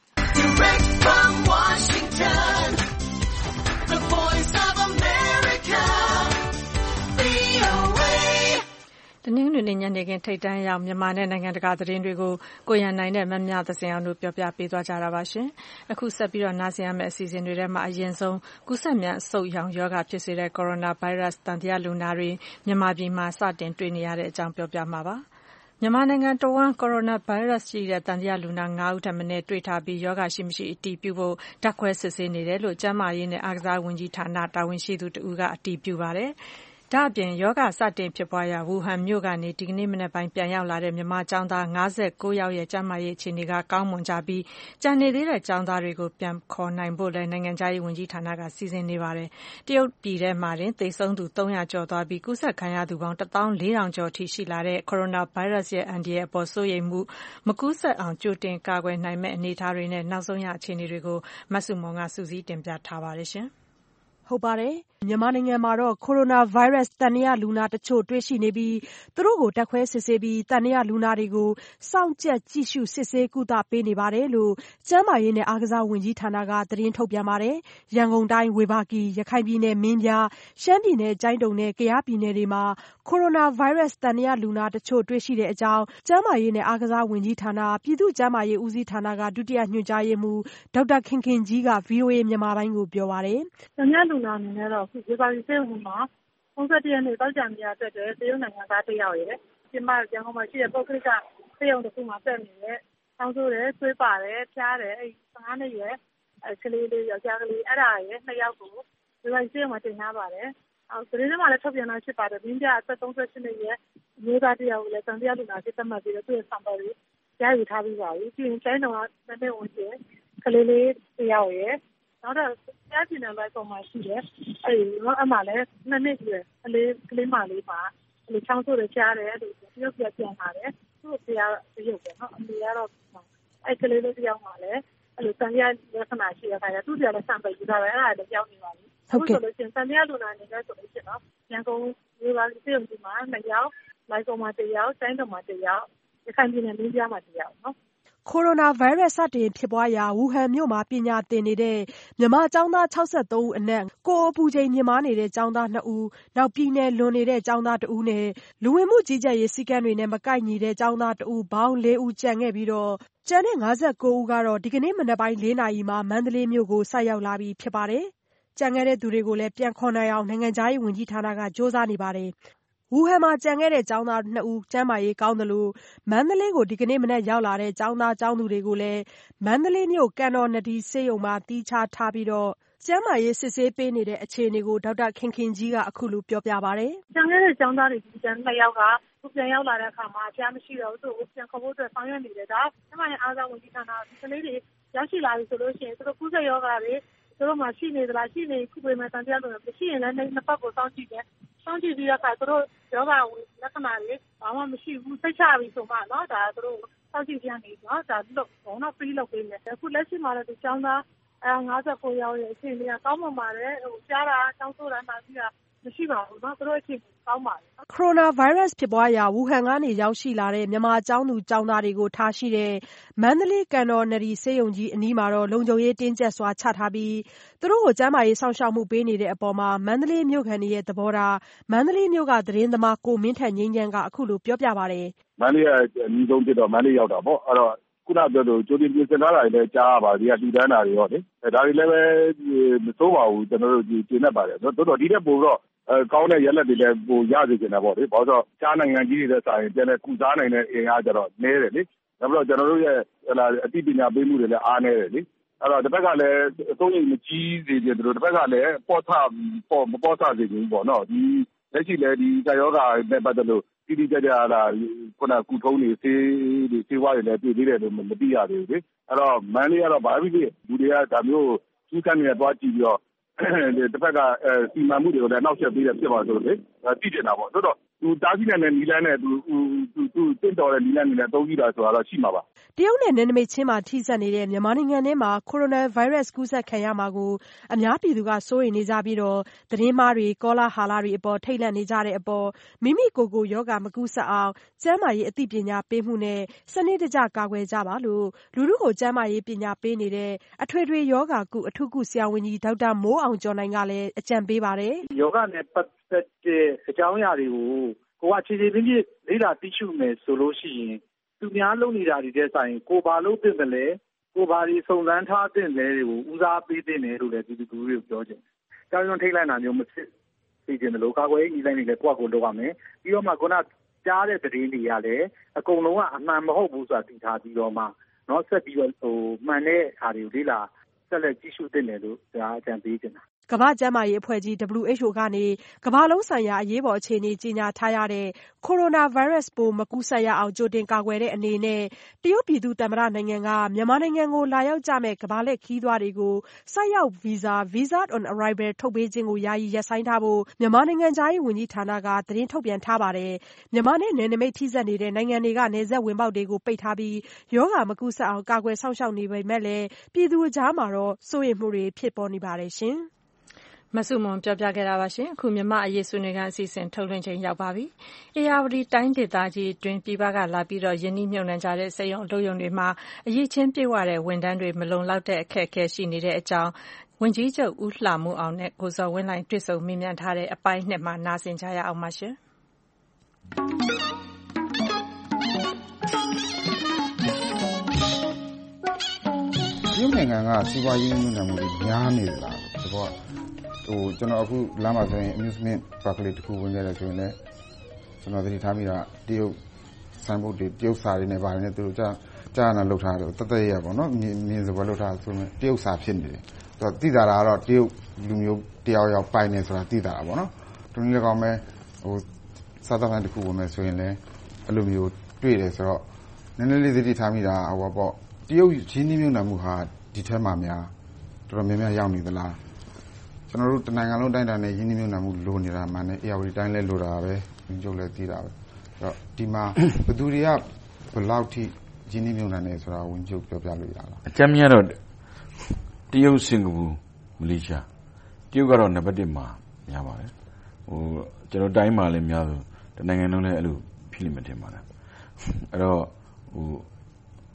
တနင်္ဂနွေနေ့ညနေခင်းထိပ်တန်းရောက်မြန်မာနဲ့နိုင်ငံတကာသတင်းတွေကိုကိုရန်နိုင်နဲ့မမြသဇင်အောင်တို့ပြောပြပေးသွားကြတာပါရှင်။အခုဆက်ပြီးတော့နားဆင်ရမယ့်အစီအစဉ်တွေထဲမှာအရင်ဆုံးကူးစက်မြန်အဆုတ်ရောင်ရောဂါဖြစ်စေတဲ့ကိုရိုနာဗိုင်းရပ်စ်တန်တရားလူနာတွေမြန်မာပြည်မှာစတင်တွေ့နေရတဲ့အကြောင်းပြောပြမှာပါ။မြန်မာနိုင်ငံတဝန်းကိုရိုနာဗိုင်းရပ်စ်ရှိတဲ့တန်တရားလူနာငါးဦးထက်မနည်းတွေ့ထားပြီးရောဂါရှိမရှိအတည်ပြုဖို့ဓာတ်ခွဲစစ်ဆေးနေတယ်လို့ကျန်းမာရေးနဲ့အားကစားဝန်ကြီးဌာနတာဝန်ရှိသူတဦးကအတည်ပြုပါတယ်။ဒါ့အပြင်ရောဂါစတင်ဖြစ်ပွားရာဝူဟန်မြို့ကနေဒီကနေ့မနက်ပိုင်းပြန်ရောက်လာတဲ့မြန်မာကျောင်းသား၅၉ယောက်ရဲ့ကျန်းမာရေးအခြေအနေကကောင်းမွန်ကြပြီးကျန်နေသေးတဲ့ကျောင်းသားတွေကိုပြန်ခေါ်နိုင်ဖို့လည်းနိုင်ငံခြားရေးဝန်ကြီးဌာနကစီစဉ်နေပါတယ်။တရုတ်ပြည်ထဲမှာတင်သေဆုံးသူသုံးရာကျော်သွားပြီးကူးစက်ခံရသူပေါင်းတစ်သောင်းလေးထောင်ကျော်ထိရှိလာတဲ့ကိုရိုနာဗိုင်းရပ်စ်ရဲ့အန္တရာယ်အပေါ်စိုးရိမ်မှုမကူးစက်အောင်ကြိုတင်ကာကွယ်နိုင်မယ့်အနေအထားတွေနဲ့နောက်ဆုံးရအခြေအနေတွေကိုမဆုမွန်ကစုစည်းတင်ပြထားပါတယ်ရှင်။ဟုတ်ပါတယ်။မြန်မာနိုင်ငံမှာတော့ကိုရိုနာဗိုင်းရပ်စ်သံသယလူနာတချို့တွေ့ရှိနေပြီးသူတို့ကိုဓာတ်ခွဲစစ်ဆေးပြီးသံသယလူနာတွေကိုစောင့်ကြပ်ကြည့်ရှုစစ်ဆေးကုသပေးနေပါတယ်လို့ကျန်းမာရေးနဲ့အားကစားဝန်ကြီးဌာနကသတင်းထုတ်ပြန်ပါတယ်။ရန်ကုန်တိုင်းဝေဘာဂီ၊ရခိုင်ပြည်နယ်မင်းပြား၊ရှမ်းပြည်နယ်ကျိုင်းတုံနဲ့ကယားပြည်နယ်တွေမှာကိုရိုနာဗိုင်းရပ်စ်သံသယလူနာတချို့တွေ့ရှိတဲ့အကြောင်းကျန်းမာရေးနဲ့အားကစားဝန်ကြီးဌာနပြည်သူ့ကျန်းမာရေးဦးစီးဌာနကဒုတိယညွှန်ကြားရေးမှူးဒေါက်တာခင်ခင်ကြီးက ဗွီအိုအေမြန်မာပိုင်းကိုပြောပါတယ်။သံသယလူနာအနေနဲ့တော့ဝေဘာဂီဆေးရုံမှာ၃၁ရက်နေ့သောကြာနေ့ကတက်တဲ့တရုတ်နိုင်ငံသားတစ်ယောက်ရယ်ပြင်ပရန်ကုန်မှာရှိတဲ့ပုဂ္ဂလိကဆေးရုံတစ်ခုမှာတက်နေတဲ့ဆောင်းဆိုးတယ်၊သွေးပါတယ်၊ဖျားတယ်အဲ့၁၅နှစ်ရွယ်ကလေးလေးယောက်ျားကလေးအဲ့ဒါရယ်နှစ်ယောက်ကိုဝေဘာဂီဆေးရုံမှာတင်ထားပါတယ်။အော်သတင်းထဲမှာလည်းထုတ်ပြန်တာဖြစ်ပါတယ်။မင်းပြအသက်၃၈နှစ်ရွယ်အမျိုးသားတစ်ယောက်ကိုလည်းသံသယလူနာဖြစ်သတ်မှတ်ပြီးတော့သူ့ရဲ့ sample တွေရယူထားပြီးပါပြီ။ပြီးရင်ကျိုင်းတုံကနှစ်နှစ်ဝင်ကျင်ကလေးလေးတစ်ယောက်ရယ်နောက်တော့ကြားကျင်တဲ့ဘက်ပေါ်မှာရှိတယ်အဲ့ဒီအမှလည်းနှစ်နှစ်ရွယ်ကလေးကလေးမလေးပါအဲ့လိုချောင်းဆိုးတယ်ကြားတယ်အဲ့လိုတရုတ်ပြပြန်လာတယ်သူ့တရားတရုတ်ပဲเนาะအမေကတော့အဲ့ကလေးလေးတယောက်မှလည်းအဲ့လိုတန်ရလက္ခဏာရှိတဲ့အခါကျသူ့တရားလည်းစံပိတ်ယူတာပဲအဲ့ဒါလည်းကြောက်နေပါပြီဟုတ်ကဲ့ဆိုလို့ရှိရင်တန်ရလူနာအနေနဲ့ဆိုလို့ရှိရင်เนาะရန်ကုန်ဝေဘာဂီဆေးရုံကြီးမှာနှစ်ယောက်လိုက်ကုန်မှာတစ်ယောက်တိုင်းတုံမှာတစ်ယောက်ရခိုင်ပြည်နယ်မင်းပြားမှာတစ်ယောက်เนาะကိုရိုနာဗိုင်းရပ်စ်စတင်ဖြစ်ပွားရာဝူဟန်မြို့မှာပညာသင်နေတဲ့မြန်မာကျောင်းသား၆၃ဦးအနက်ကိုယ်အပူချိန်မြင့်မားနေတဲ့ကျောင်းသားနှစ်ဦးနောက်ပြည်နယ်လွန်နေတဲ့ကျောင်းသားတဦးနဲ့လူဝင်မှုကြီးကြပ်ရေးစည်းကမ်းတွေနဲ့မကိုက်ညီတဲ့ကျောင်းသားတဦးပေါင်းလေးဦးကျန်ခဲ့ပြီးတော့ကျန်တဲ့၅၉ဦးကတော့ဒီကနေ့မနက်ပိုင်းလေးနာရီမှာမန္တလေးမြို့ကိုဆိုက်ရောက်လာပြီဖြစ်ပါတယ်။ကျန်ခဲ့တဲ့သူတွေကိုလည်းပြန်ခေါ်နိုင်အောင်နိုင်ငံခြားရေးဝန်ကြီးဌာနကကြိုးစားနေပါတယ်။ဝူဟန်မှာကျန်ခဲ့တဲ့ကျောင်းသားနှစ်ဦးကျန်းမာရေးကောင်းသလိုမန္တလေးကိုဒီကနေ့မနက်ရောက်လာတဲ့ကျောင်းသားကျောင်းသူတွေကိုလည်းမန္တလေးမြို့ကန်တော်နဒီဆေးရုံမှာတီးခြားထားပြီးတော့ကျန်းမာရေးစစ်ဆေးပေးနေတဲ့အခြေအနေကိုဒေါက်တာခင်ခင်ကြီးကအခုလိုပြောပြပါတယ်။ကျန်ခဲ့တဲ့ကျောင်းသားတွေကျန်နှစ်ယောက်ကပြန်ရောက်လာတဲ့အခါမှာအပြားမရှိတော့ဘူးသူ့ကိုပြန်ခေါ်ဖို့အတွက်ဆောင်ရွက်နေတယ်ဒါကျန်းမာရေးအားသာဝန်ကြီးဌာနဒီကလေးတွေရောက်ရှိလာပြီဆိုလို့ရှိရင်သူတို့ကုသရောဂါတွေသူတို့မှာရှိနေသလားရှိနေခုပေမဲ့တန်တရားလို့မရှိရင်လည်းနှစ်ပတ်ကိုစောင့်ကြည့်တယ်စောင့်ကြည့်ပြီးတော့သူတို့ယောဂလက္ခဏာတွေဘာမှမရှိဘူးစိတ်ချပြီဆိုမှနော်ဒါသူတို့စောင့်ကြည့်ပြန်နေနော်ဒါလို့ဘုံတော့ပြီးလုပ်ပေးမယ်အခုလက်ရှိမှာလည်းဒီကျောင်းသားအဲ၅၉ယောက်ရဲ့အချိန်တွေကကောင်းမှပါတယ်ဟိုကြားတာကျောင်းစိုးတိုင်းမှာပြီးတာမရှိပါဘူးနော်သူတို့အချိန်ကောင်းပါတယ်ကိုရိုနာဗိုင်းရပ်စ်ဖြစ်ပွားရာဝူဟန်ကနေရောက်ရှိလာတဲ့မြန်မာကျောင်းသူကျောင်းသားတွေကိုထားရှိတဲ့မန္တလေးကန်တော်နဒီဆေးရုံကြီးအနီးမှာတော့လုံခြုံရေးတင်းကျပ်စွာချထားပြီးသူတို့ကိုကျန်းမာရေးစောင့်ရှောက်မှုပေးနေတဲ့အပေါ်မှာမန္တလေးမြို့ခံတွေရဲ့သဘောထားမန္တလေးမြို့ကသတင်းသမားကိုမင်းထက်ငြိမ်းချမ်းကအခုလိုပြောပြပါတယ်မန္တလေးကအနီးဆုံးဖြစ်တော့မန္တလေးရောက်တာပေါ့အဲ့တော့ခုနပြောလို့ကြိုတင်ပြင်ဆင်ထားတာတွေလည်းကြားရပါဒီကတည်တန်းတာတွေရောလေဒါတွေလည်းပဲမစိုးပါဘူးကျွန်တော်တို့ကျင်းနေပါတယ်တော်တော်ဒီတဲ့ပို့တော့အဲကောင်းတဲ့ရက်လက်တွေလည်းပိုရစေချင်တာပေါ့လေဘာလို့ဆိုကြားနိုင်ငံကြီးတွေတဲ့ဆိုင်ပြန်လဲကုစားနိုင်တဲ့အင်အားကြတော့နည်းတယ်လေဒါပြီးတော့ကျွန်တော်တို့ရဲ့ဟလာအသိပညာပေးမှုတွေလည်းအားနည်းတယ်လေအဲ့တော့တစ်ဖက်ကလည်းအသုံးရင်မကြီးစေချင်တယ်တို့တစ်ဖက်ကလည်းပေါ့ဆပေါ့မပေါ့ဆစေချင်ဘူးပေါ့နော်ဒီလက်ရှိလည်းဒီကာယောဂါနဲ့ပတ်သက်လို့တိတိကျကျလာခုနကုထုံးတွေဆေးတွေဆေးဝါးတွေလည်းပြည်သေးတယ်လို့မသိရသေးဘူးလေအဲ့တော့မန်လေးကတော့ဘာဖြစ်ဖြစ်လူတွေကဒါမျိုးစူးစမ်းနေတော့ကြည့်ပြီးတော့တစ်ဖက်ကစီမံမှုတွေကိုလည်းနောက်ဆက်ပေးရဖြစ်ပါဆိုလို့လေသိကျင်တာပေါ့ဆိုတော့သူတားဆီးနေတဲ့နီလန်းနဲ့သူသူသူတင့်တော်တဲ့နီလန်းနဲ့အသုံးကြည့်တာဆိုတာတော့ရှိမှာပါတရုတ်နဲ့နယ်နိမိတ်ချင်းမှာထိစပ်နေတဲ့မြန်မာနိုင်ငံထဲမှာကိုရိုနာဗိုင်းရပ်စ်ကူးစက်ခံရမှာကိုအများပြည်သူကစိုးရိမ်နေကြပြီးတော့သတင်းမှားတွေကောလာဟာလတွေအပေါ်ထိတ်လန့်နေကြတဲ့အပေါ်မိမိကိုယ်ကိုယောဂမကူးစက်အောင်ကျန်းမာရေးအသိပညာပေးမှုနဲ့စနစ်တကျကာကွယ်ကြပါလို့လူထုကိုကျန်းမာရေးပညာပေးနေတဲ့အထွေထွေယောဂကုအထူးကုဆရာဝန်ကြီးဒေါက်တာမိုးအောင်ကျော်နိုင်ကလည်းအကြံပေးပါတယ်ယောဂနဲ့ပတ်သက်တဲ့အကြောင်းအရာတွေကိုကိုကခြေခြေပြင်းပြလေ့လာသိရှိမယ်ဆိုလို့ရှိရင်သူများလုပ်နေတာတွေတဲ့ဆိုင်ကိုဘာလို့ပြင်မလဲကိုဘာတွေစုံစမ်းထားတဲ့လဲတွေကိုဦးစားပေးတဲ့နယ်လို့လည်းဒီလူတွေကိုပြောချင်တယ်။ကြောင်ရုံထိတ်လိုက်တာမျိုးမဖြစ်သိချင်တယ်လို့ကာကွယ်ရေးညီလိုက်နေလေကိုယ့်ကိုလုပ်ရမယ်။ပြီးတော့မှခုနကြားတဲ့သတင်းတွေကလည်းအကုန်လုံးကအမှန်မဟုတ်ဘူးဆိုတာသိထားပြီးတော့မှเนาะဆက်ပြီးတော့ဟိုမှန်တဲ့အားတွေကိုလေ့လာဆက်လက်ကြည့်ရှုသင့်တယ်လို့ဒါအကြံပေးချင်တာကမ္ဘာ့ကျန်းမာရေးအဖွဲ့ကြီး ဒဘလျူ အိုက်ချ်အို ကနေကမ္ဘာလုံးဆိုင်ရာအရေးပေါ်အခြေအနေကြေညာထားရတဲ့ကိုရိုနာဗိုင်းရပ်စ်ပိုးမကူးစက်ရအောင်ကြိုတင်ကာကွယ်တဲ့အနေနဲ့တရုတ်ပြည်သူ့သမ္မတနိုင်ငံကမြန်မာနိုင်ငံကိုလာရောက်ကြမဲ့ကမ္ဘာလှည့်ခရီးသွားတွေကိုဆိုက်ရောက်ဗီဇာ Visa on Arrival ထုတ်ပေးခြင်းကိုယာယီရပ်ဆိုင်းထားဖို့မြန်မာနိုင်ငံခြားရေးဝန်ကြီးဌာနကသတင်းထုတ်ပြန်ထားပါတယ်။မြန်မာနဲ့နယ်နိမိတ်ထိစပ်နေတဲ့နိုင်ငံတွေကနယ်စပ်ဝင်ပေါက်တွေကိုပိတ်ထားပြီးရောဂါမကူးစက်အောင်ကာကွယ်စောင့်ရှောက်နေပေမဲ့လည်းပြည်သူအကြားမှာတော့စိုးရိမ်မှုတွေဖြစ်ပေါ်နေပါတယ်ရှင်။မဆုမွန်ပြောပြခဲ့တာပါရှင်အခုမြန်မာအရေးဆွေးနွေးခန်းအစီအစဉ်ထုတ်လွှင့်ချိန်ရောက်ပါပြီ။အေရဝတီတိုင်းဒေသကြီးအတွင်းပြည်ပကလာပြီးတော့ယင်းနှိမ့်မြုပ်နှံကြတဲ့စက်ရုံအလုပ်ရုံတွေမှာအရေးချင်းပြေဝတဲ့ဝန်ထမ်းတွေမလုံလောက်တဲ့အခက်အခဲရှိနေတဲ့အကြောင်းဝန်ကြီးချုပ်ဦးလှမိုးအောင်နဲ့ကိုဇော်ဝင်းလှိုင်တွေ့ဆုံမေးမြန်းထားတဲ့အပိုင်းနှစ်မှာနားဆင်ကြရအောင်ပါရှင်။ဒီနိုင်ငံကစီးပွားရေးမြုပ်နှံမှုတွေများနေသလားဒီတော့ဟိုကျွန်တော်အခုလမ်းမှာဆိုရင် amusement park လေးတစ်ခုဝင်ခဲ့တယ်ဆိုရင်လည်းကျွန်တော်သတိထားမိတာတရုတ်ဆိုင်းဘုတ်တွေတရုတ်စာတွေနဲ့ပါတယ်နဲ့သူတို့ကြာကြာနာလောက်ထားတယ်တသက်ရပေါ့နော်မြင်းစပွဲလောက်ထားဆိုရင်တရုတ်စာဖြစ်နေတယ်ဆိုတော့သိတာကတော့တရုတ်လူမျိုးတယောက်ယောက်ပိုင်နေဆိုတာသိတာပေါ့နော်ဒီနည်းလည်းကောင်းမဲ့ဟိုစာသားတစ်ခုဝင်မယ်ဆိုရင်လည်းအဲ့လိုမျိုးတွေ့တယ်ဆိုတော့နည်းနည်းလေးသတိထားမိတာဟောပေါ့တရုတ်ရင်းနှီးမြှုပ်နှံမှုဟာဒီထဲမှာများတော်တော်များများရောက်နေသလားကျွန်တော်တို့တနိုင်ငံလုံးတိုင်းတာနဲ့ရင်းနှီးမြှုပ်နှံမှုလိုနေတာမှန်တယ်အေရဝတီတိုင်းလည်းလိုတာပဲညကျုပ်လည်းသိတာပဲအဲ့တော့ဒီမှာဘယ်သူတွေကဘယ်လောက်ထိရင်းနှီးမြှုပ်နှံနေဆိုတာဝင်ကျုပ်ပြောပြလို့ရလားအကြမ်းများတော့တရုတ်စင်ကာပူမလေးရှားတရုတ်ကတော့နံပါတ်တစ်မှာများပါတယ်ဟိုကျွန်တော်တိုင်းမှာလည်းများဆိုတနိုင်ငံလုံးလည်းအဲ့လိုဖြစ်လိမ့်မယ်ထင်ပါတယ်အဲ့တော့ဟိုဟ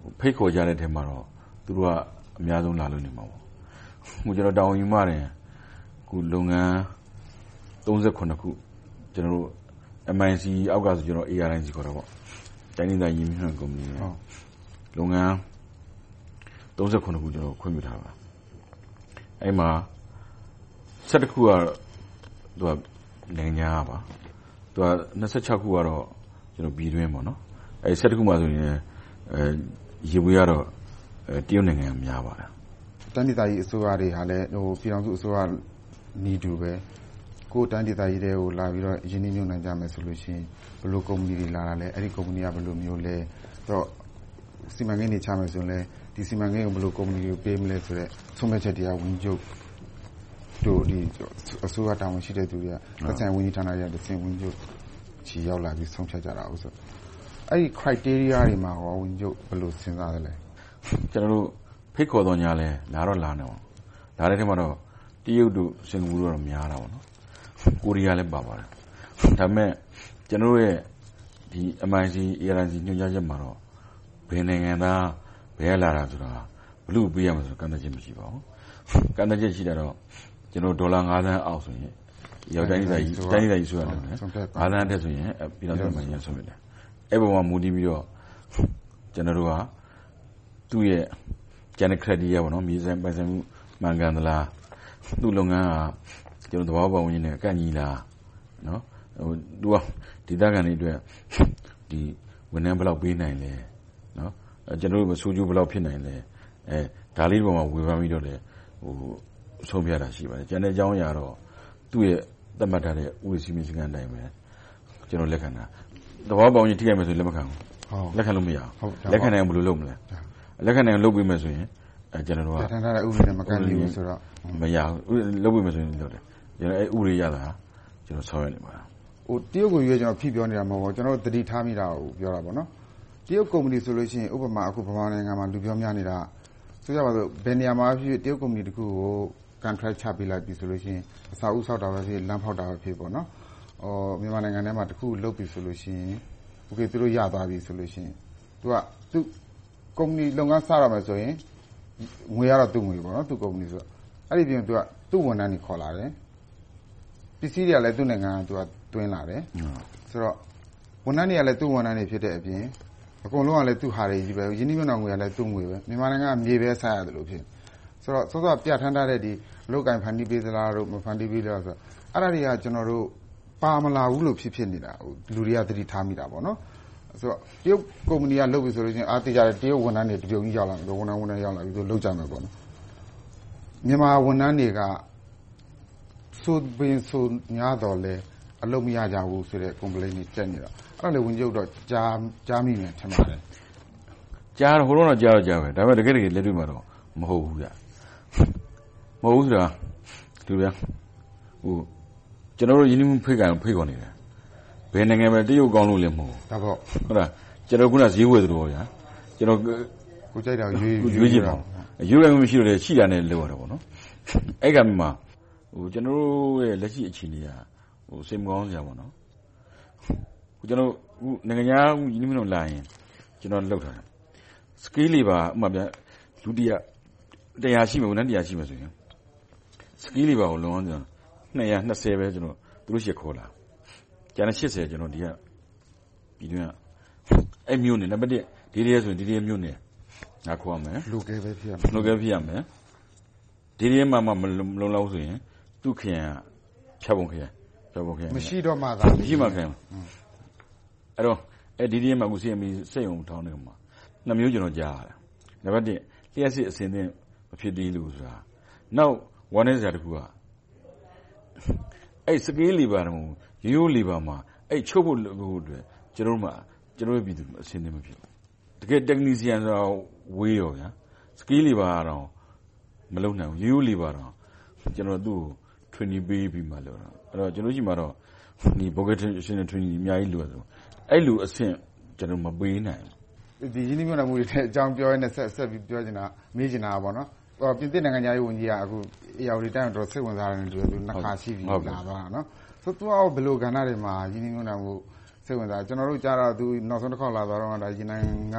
ဖိတ်ခေါ်ကြတဲ့ထဲမှာတော့သူတို့ကအများဆုံးလာလို့နေမှာပေါ့ခုကျွန်တော်တောင်းယူမှတယ်ခုလုပ်ငန်းသုံးခုခုကျွန်တော်တို့ M I C အောက်ကဆိုကျွန်တော် A R I C ခေါ်တော့ပေါ့တိုင်းဒေသကြီးမြင့်ကုမ္ပဏီလုပ်ငန်းသုံးခုခုကျွန်တော်ခွင့်ပြုထားပါအဲ့မှာဆယ်ခုကသူကနိုင်ငံပါသူကနှစ်ဆယ့်ခြောက်ခုကတော့ကျွန်တော်ပြည်တွင်းပေါ့နော်အဲ့ဆယ်ခုမှဆိုရင်အဲရေပွေးကတော့တရုတ်နိုင်ငံများပါတယ်တိုင်းဒေသကြီးအစိုးရတွေဟာလည်းဟိုပြည်ထောင်စုအစိုးရနေတူပဲကိုတိုင်းဒေသကြီးတွေကိုလာပြီးတော့ရင်းနှီးမြှုပ်နှံကြမယ်ဆိုလို့ရှိရင်ဘယ်လိုကုမ္ပဏီတွေလာတာလဲအဲ့ဒီကုမ္ပဏီကဘယ်လိုမျိုးလဲတော့စီမံကိန်းတွေချမယ်ဆိုရင်လည်းဒီစီမံကိန်းကိုဘယ်လိုကုမ္ပဏီကိုပေးမလဲဆိုတော့ဆုံးဖြတ်ချက်တရားဝန်ကြီးချုပ်တို့ဒီအစိုးရတာဝန်ရှိတဲ့သူတွေကသက်ဆိုင်ဝန်ကြီးဌာနရဲ့တစ်ဆင့်ဝန်ကြီးချုပ်ချီရောက်လာပြီးဆုံးဖြတ်ကြတာဟုတ်ဆိုအဲ့ဒီ criteria တွေမှာဟောဝန်ကြီးချုပ်ဘယ်လိုစဉ်းစားသလဲကျွန်တော်တို့ဖိတ်ခေါ်တော့ညာလဲလာတော့လာနေအောင်လာတဲ့ထဲမှာတော့တရုတ်တို့စင်ကာပူတို့တော့များတာပေါ့နော်ကိုရီးယားလည်းပါပါတယ်ဒါပေမဲ့ကျွန်တော်ရဲ့ဒီ M I C A R I C ညွှန်ကြားချက်မှာတော့ဘယ်နိုင်ငံသားဘယ်လာတာဆိုတာဘလို့ပေးရမှာဆိုကန့်သတ်ချက်မရှိပါဘူးကန့်သတ်ချက်ရှိတာတော့ကျွန်တော်ဒေါ်လာငါးသန်းအောက်ဆိုရင်ရောက်တိုင်းတိုင်းတိုင်းတိုင်းဆိုရတယ်ငါးသန်းတက်ဆိုရင်ပြည်တော်မှရဆုံးရတယ်အဲ့ပေါ်မှာမူတည်ပြီးတော့ကျွန်တော်တို့ကသူ့ရဲ့ကျန်တဲ့ credit ရပါတော့မြေစံပိုင်ဆိုင်မှုမှန်ကန်သလားသူ့လုပ်ငန်းကကျွန်တော်သဘောပေါက်ဝင်နေအကန့်ကြီးလားနော်ဟိုသူကဒေသခံတွေအတွက်ဒီဝန်ထမ်းဘယ်လောက်ပေးနိုင်လဲနော်ကျွန်တော်တို့ဆိုကြဘယ်လောက်ဖြစ်နိုင်လဲအဲဒါလေးပေါ်မှာဝေဖန်ပြီးတော့လေဟိုဆုံးဖြတ်တာရှိပါတယ်ကျန်တဲ့အကြောင်းအရာတော့သူ့ရဲ့သတ်မှတ်ထားတဲ့ဥပဒေစည်းမျဉ်းစည်းကမ်းအတိုင်းပဲကျွန်တော်လက်ခံတာသဘောပေါက်ရင်ထိခိုက်မယ်ဆိုလက်မခံဘူးဟုတ်လက်ခံလို့မရဘူးလက်ခံနိုင်ဘယ်လိုလုပ်မလဲလက်ခံနိုင်လုပ်ပြီးမယ်ဆိုရင်အဲကျွန်တော်တို့ကလက်ခံထားတဲ့ဥပဒေနဲ့မကန့်ဘူးဆိုတော့မရဘူးလုပ်ပြီးမယ်ဆိုရင်လုပ်တယ်ကျွန်တော်အဲဥပဒေရတာကျွန်တော်ဆောက်ရနေပါဟိုတရုတ်ကိုရွေးကျွန်တော်ဖြည့်ပြောနေတာမဟုတ်ဘူးကျွန်တော်တို့တတိထားမိတာကိုပြောတာပေါ့နော်တရုတ်ကုမ္ပဏီဆိုလို့ရှိရင်ဥပမာအခုဗမာနိုင်ငံမှာလူပြောများနေတာဆိုကြပါစို့ဘယ်နေရာမှာဖြစ်တရုတ်ကုမ္ပဏီတခုကို contract ချပေးလိုက်ပြီဆိုလို့ရှိရင်အစာဥဆောက်တာပဲဖြစ်လမ်းဖောက်တာပဲဖြစ်ပေါ့နော်ဟောမြန်မာနိုင်ငံထဲမှာတခုလုပ်ပြီဆိုလို့ရှိရင်โอเคသူတို့ရသွားပြီဆိုလို့ရှိရင်သူကသူကုမ္ပဏီလုပ်ငန်းစရမယ်ဆိုရင်ငွေရတော့သူ့ငွေပေါ့နော်သူ့ကုမ္ပဏီဆိုအဲ့ဒီပြင်သူကသူ့ဝန်ထမ်းတွေခေါ်လာတယ်ပစ္စည်းတွေကလည်းသူ့နိုင်ငံကသူကတွင်းလာတယ်ဆိုတော့ဝန်ထမ်းတွေကလည်းသူ့ဝန်ထမ်းတွေဖြစ်တဲ့အပြင်အကုန်လုံးကလည်းသူ့ဟာတွေကြီးပဲယင်းနှိမ့်နှောင်ငွေကလည်းသူ့ငွေပဲမြန်မာနိုင်ငံကမြေပဲဆက်ရတယ်လို့ဖြစ်ဆိုတော့စောစောပြထန်းထားတဲ့ဒီအလုတ်ကင်ဖန်တီးပေးသလားတို့မဖန်တီးပေးလားဆိုတော့အဲ့ဒါတွေကကျွန်တော်တို့ပါမလာဘူးလို့ဖြစ်ဖြစ်နေတာဟိုလူတွေကသတိထားမိတာပေါ့နော်ဆိုတော့တရုတ်ကုမ္ပဏီကလုပ်ပြီဆိုလို့ချင်းအားသိကြတယ်တရုတ်ဝန်ထမ်းတွေတပြုံကြီးရောက်လာတယ်ဝန်ထမ်းဝန်ထမ်းရောက်လာပြီဆိုလုပ်ကြမယ်ပေါ့နော်မြန်မာဝန်ထမ်းတွေကဆိုပင်ဆိုညာတော့လေအလုပ်မရကြဘူးဆိုတဲ့ complaint တွေတက်နေတာအဲ့ဒါလေဝန်ကြီးတို့ကြားကြားမိမယ်ထင်ပါတယ်ကြားတော့ဟိုတော့ကြားတော့ကြားပဲဒါပေမဲ့တကယ်တကယ်လက်တွေ့မှာတော့မဟုတ်ဘူးဗျမဟုတ်ဘူးဆိုတာဒီဗျဟိုကျွန်တော်တို့ယင်းနှဖိတ်ကန်ဖိတ်ခေါ်နေတယ်ဘယ်နိုင်ငံပဲတရုတ်ကောင်းလို့လည်းမဟုတ်ဒါပေါ့ဟုတ်လားကျွန်တော်ခုနဈေးဝယ်သလိုဗျာကျွန်တော်ကိုကြိုက်တာရွေးရွေးကြည့်ပါရွေးရမရှိလို့လည်းရှိတာနဲ့လောက်ရတော့ဗောနော်အဲ့ကမှဟိုကျွန်တော်တို့ရဲ့လက်ရှိအခြေအနေကဟိုစိတ်မကောင်းစရာဗောနော်ဟိုကျွန်တော်ခုနိုင်ငံခြားယင်းနှမလို့လာရင်ကျွန်တော်လောက်ထားတယ်စကေးလေးပါဥမာဗျာလူတရတရားရှိမယ်ဝန်ထမ်းတရားရှိမယ်ဆိုရင်စကေးလေးပါကိုလုံးဝကျွန်တော်နှစ်ရာနှစ်ဆယ်ပဲကျွန်တော်သူတို့ရှစ်ခေါ်လာကျန်တဲ့ရှစ်ဆယ်ကျွန်တော်ဒီကပြည်တွင်းကအဲ့မျိုးနေနံပါတ်一ဒီလေးဆိုရင်ဒီလေးမျိုးနေငါခေါ်ရမယ်လူကဲပဲဖြစ်ရမယ်လူကဲဖြစ်ရမယ်ဒီလေးမှမလုံလောက်ဆိုရင်သူ့ခင်ဖြတ်ပုံခင်ဖြတ်ပုံခင်မရှိတော့မှသာမရှိမှခင်အဲ့တော့အဲ့ဒီလေးမှကိုစီအမီစိတ်ုံထောင်းနေမှာနှစ်မျိုးကျွန်တော်ကြားရတယ်နံပါတ်一လျှက်စစ်အစင်းသင်းမဖြစ်သေးလို့ဆိုတာနောက်ဝမ်းနေစရာတခုကအဲ့စကေးလီပါတော့ရိုးရိုးလီပါမှာအဲ့ချုပ်ဖို့အတွက်ကျွန်တော်တို့မှကျွန်တော်ရဲ့ပြည်သူအစင်းသင်းမဖြစ်ဘူးတကယ် technician ဆိုတော့ဝေးရောဗျာစကေးလီပါတော့မလုံနိုင်ဘူးရိုးရိုးလီပါတော့ကျွန်တော်သူ့ကို training ပေးပြီးမှလို့တော့အဲ့တော့ကျွန်တော်ရှိမှာတော့ဒီ vocational training အများကြီးလိုတယ်အဲ့လိုအဆင့်ကျွန်တော်မပေးနိုင်ဘူးဒီရင်းနှီးမြှုပ်နှံမှုတွေအကြောင်းပြောရင်းနဲ့ဆက်ဆက်ပြီးပြောချင်တာမေးချင်တာပေါ့နော်ဟောပြင်သစ်နိုင်ငံသားရေးဝန်ကြီးကအခုအေယာဝတီတိုင်းတော့စိတ်ဝင်စားတယ်လို့သူနှစ်ခါရှိပြီလာပါနော်ဆိုတော့သူကဘယ်လိုကဏ္ဍတွေမှာရင်းနှီးမြှုပ်နှံမှုစိတ်ဝင်စားကျွန်တော်တို့ကြားတော့သူနောက်ဆုံးတစ်ခေါက်လာတော့ဒါရင်းနိုင်ငံက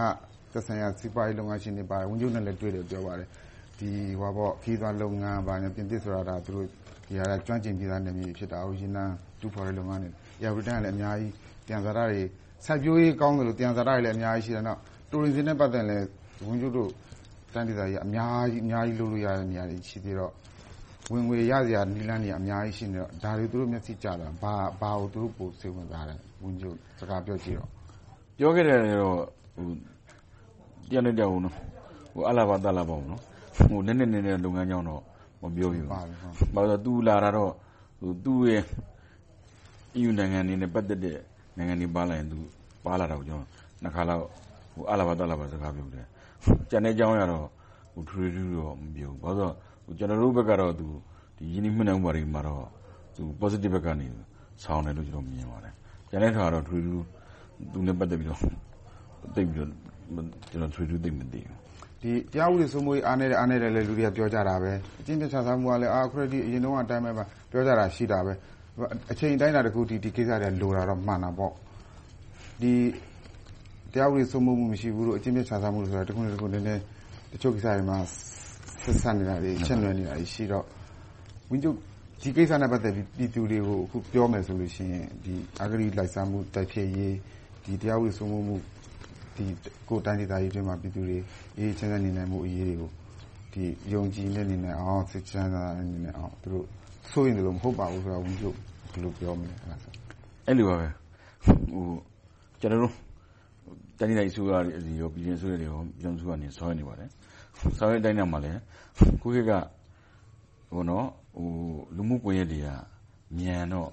သက်ဆိုင်ရာစီးပွားရေးလုပ်ငန်းရှင်တွေပါတယ်ဝန်ကြီးနဲ့လည်းတွေ့တယ်ပြောပါတယ်ဒီဟောပေါ့ခီးသွားလုပ်ငန်းပါညာပြင်သစ်ဆိုတာဒါသူတို့ဒီဟာကျွမ်းကျင်ပြည်သားနေမျိုးဖြစ်တာဟိုရင်းနှန်းတူဖော်ရေးလုပ်ငန်းတွေရာဝတ္တန်လည်းအများကြီးတန်စာရတွေစိုက်ပျိုးရေးကောင်းတယ်လို့တန်စာရတွေလည်းအများကြီးရှိတယ်နော်တိုရင်စင်နဲ့ပတ်သက်လည်းဝန်ကြီးတို့တန်ဒေသကြီးအများကြီးအများကြီးလုပ်လို့ရတဲ့နေရာတွေရှိသေးတော့ဝင်ငွေရစရာနီလန်းတွေအများကြီးရှိနေတော့ဒါတွေသူတို့မျက်စိကြတာဘာဘာကိုသူတို့ပို့စေဝင်သားတယ်ဝန်ကြီးစကားပြောကြည့်တော့ပြောခဲ့တယ်တော့ဟိုတရားနဲ့တရားဟိုနော်ဟိုအလားပါတလားပေါ့နော်ဟိုနည်းနည်းနည်းနည်းလုပ်ငန်းကြောင်းတော့မပြောဘူးဘာလို့ तू လာတာတော့ဟိုသူ့ရဲ့ E U နိုင်ငံနေနဲ့ပတ်သက်တဲ့နိုင်ငံတွေပါလာရင် तू ပါလာတော့ကျွန်တော်နှစ်ခါလောက်ဟိုအလားပါတလားပါစကားပြောတယ်ကျန်တဲ့ကြောင်းရတော့ဟိုထရီထူတော့မပြောဘူးဘာလို့ဟိုကျွန်တော်တို့ဘက်ကတော့ तू ဒီယင်းနှိမ့်နှံမှုတွေမှာတော့ तू positive ဘက်ကနေဆောင်းတယ်လို့ကျွန်တော်မြင်ပါတယ်ကျန်တဲ့ခါတော့ထရီထူသူနဲ့ပတ်သက်ပြီးတော့တိတ်ပြီးတော့ကျွန်တော်ထရီထူသိမသိဘူးဒီတရားဥပဒေစိုးမိုးရေးအားနဲ့အားနဲ့လည်းလူတွေကပြောကြတာပဲအချင်းချင်းချစားမှုကလည်းအာခရက်ဒီအရင်တုန်းကအတိုင်းပဲပြောကြတာရှိတာပဲအချိန်တိုင်းတာတခုဒီဒီကိစ္စတွေလိုတာတော့မှန်တာပေါ့ဒီတရားဥပဒေစိုးမိုးမှုမရှိဘူးလို့အချင်းချင်းချစားမှုဆိုတာတခုနဲ့တခုနည်းနည်းတချို့ကိစ္စတွေမှာဆက်ဆက်နေတာတွေချက်နွယ်နေတာရှိတော့ဝင်းကျုပ်ဒီကိစ္စနဲ့ပတ်သက်ပြီးပြည်သူတွေကိုအခုပြောမယ်ဆိုလို့ရှိရင်ဒီအဂရိလိုက်စားမှုတိုက်ဖျက်ရေးဒီတရားဥပဒေစိုးမိုးမှုဒီကိုတိုင်းဒေသကြီးတွေမှာပြည်သူတွေအေးချမ်းသာနေနိုင်မှုအရေးတွေကိုဒီယုံကြည်နေနေအောင်စိတ်ချမ်းသာနေနေအောင်သူတို့ဆိုရင်လည်းမဟုတ်ပါဘူးဆိုတော့ဝန်ကြီးဘယ်လိုပြောမလဲအဲ့ဒါဆိုအဲ့လိုပါပဲဟိုကျွန်တော်တို့တိုင်းဒေသကြီးဆိုရတဲ့ရောပြည်ရင်ဆိုရတဲ့ရောပြည်စုကနေဆောင်းနေပါတယ်ဆောင်းရတဲ့တိုင်းမှာလည်းကိုခေတ်ကဟိုနော်ဟိုလူမှုကွန်ရက်တွေကမြန်တော့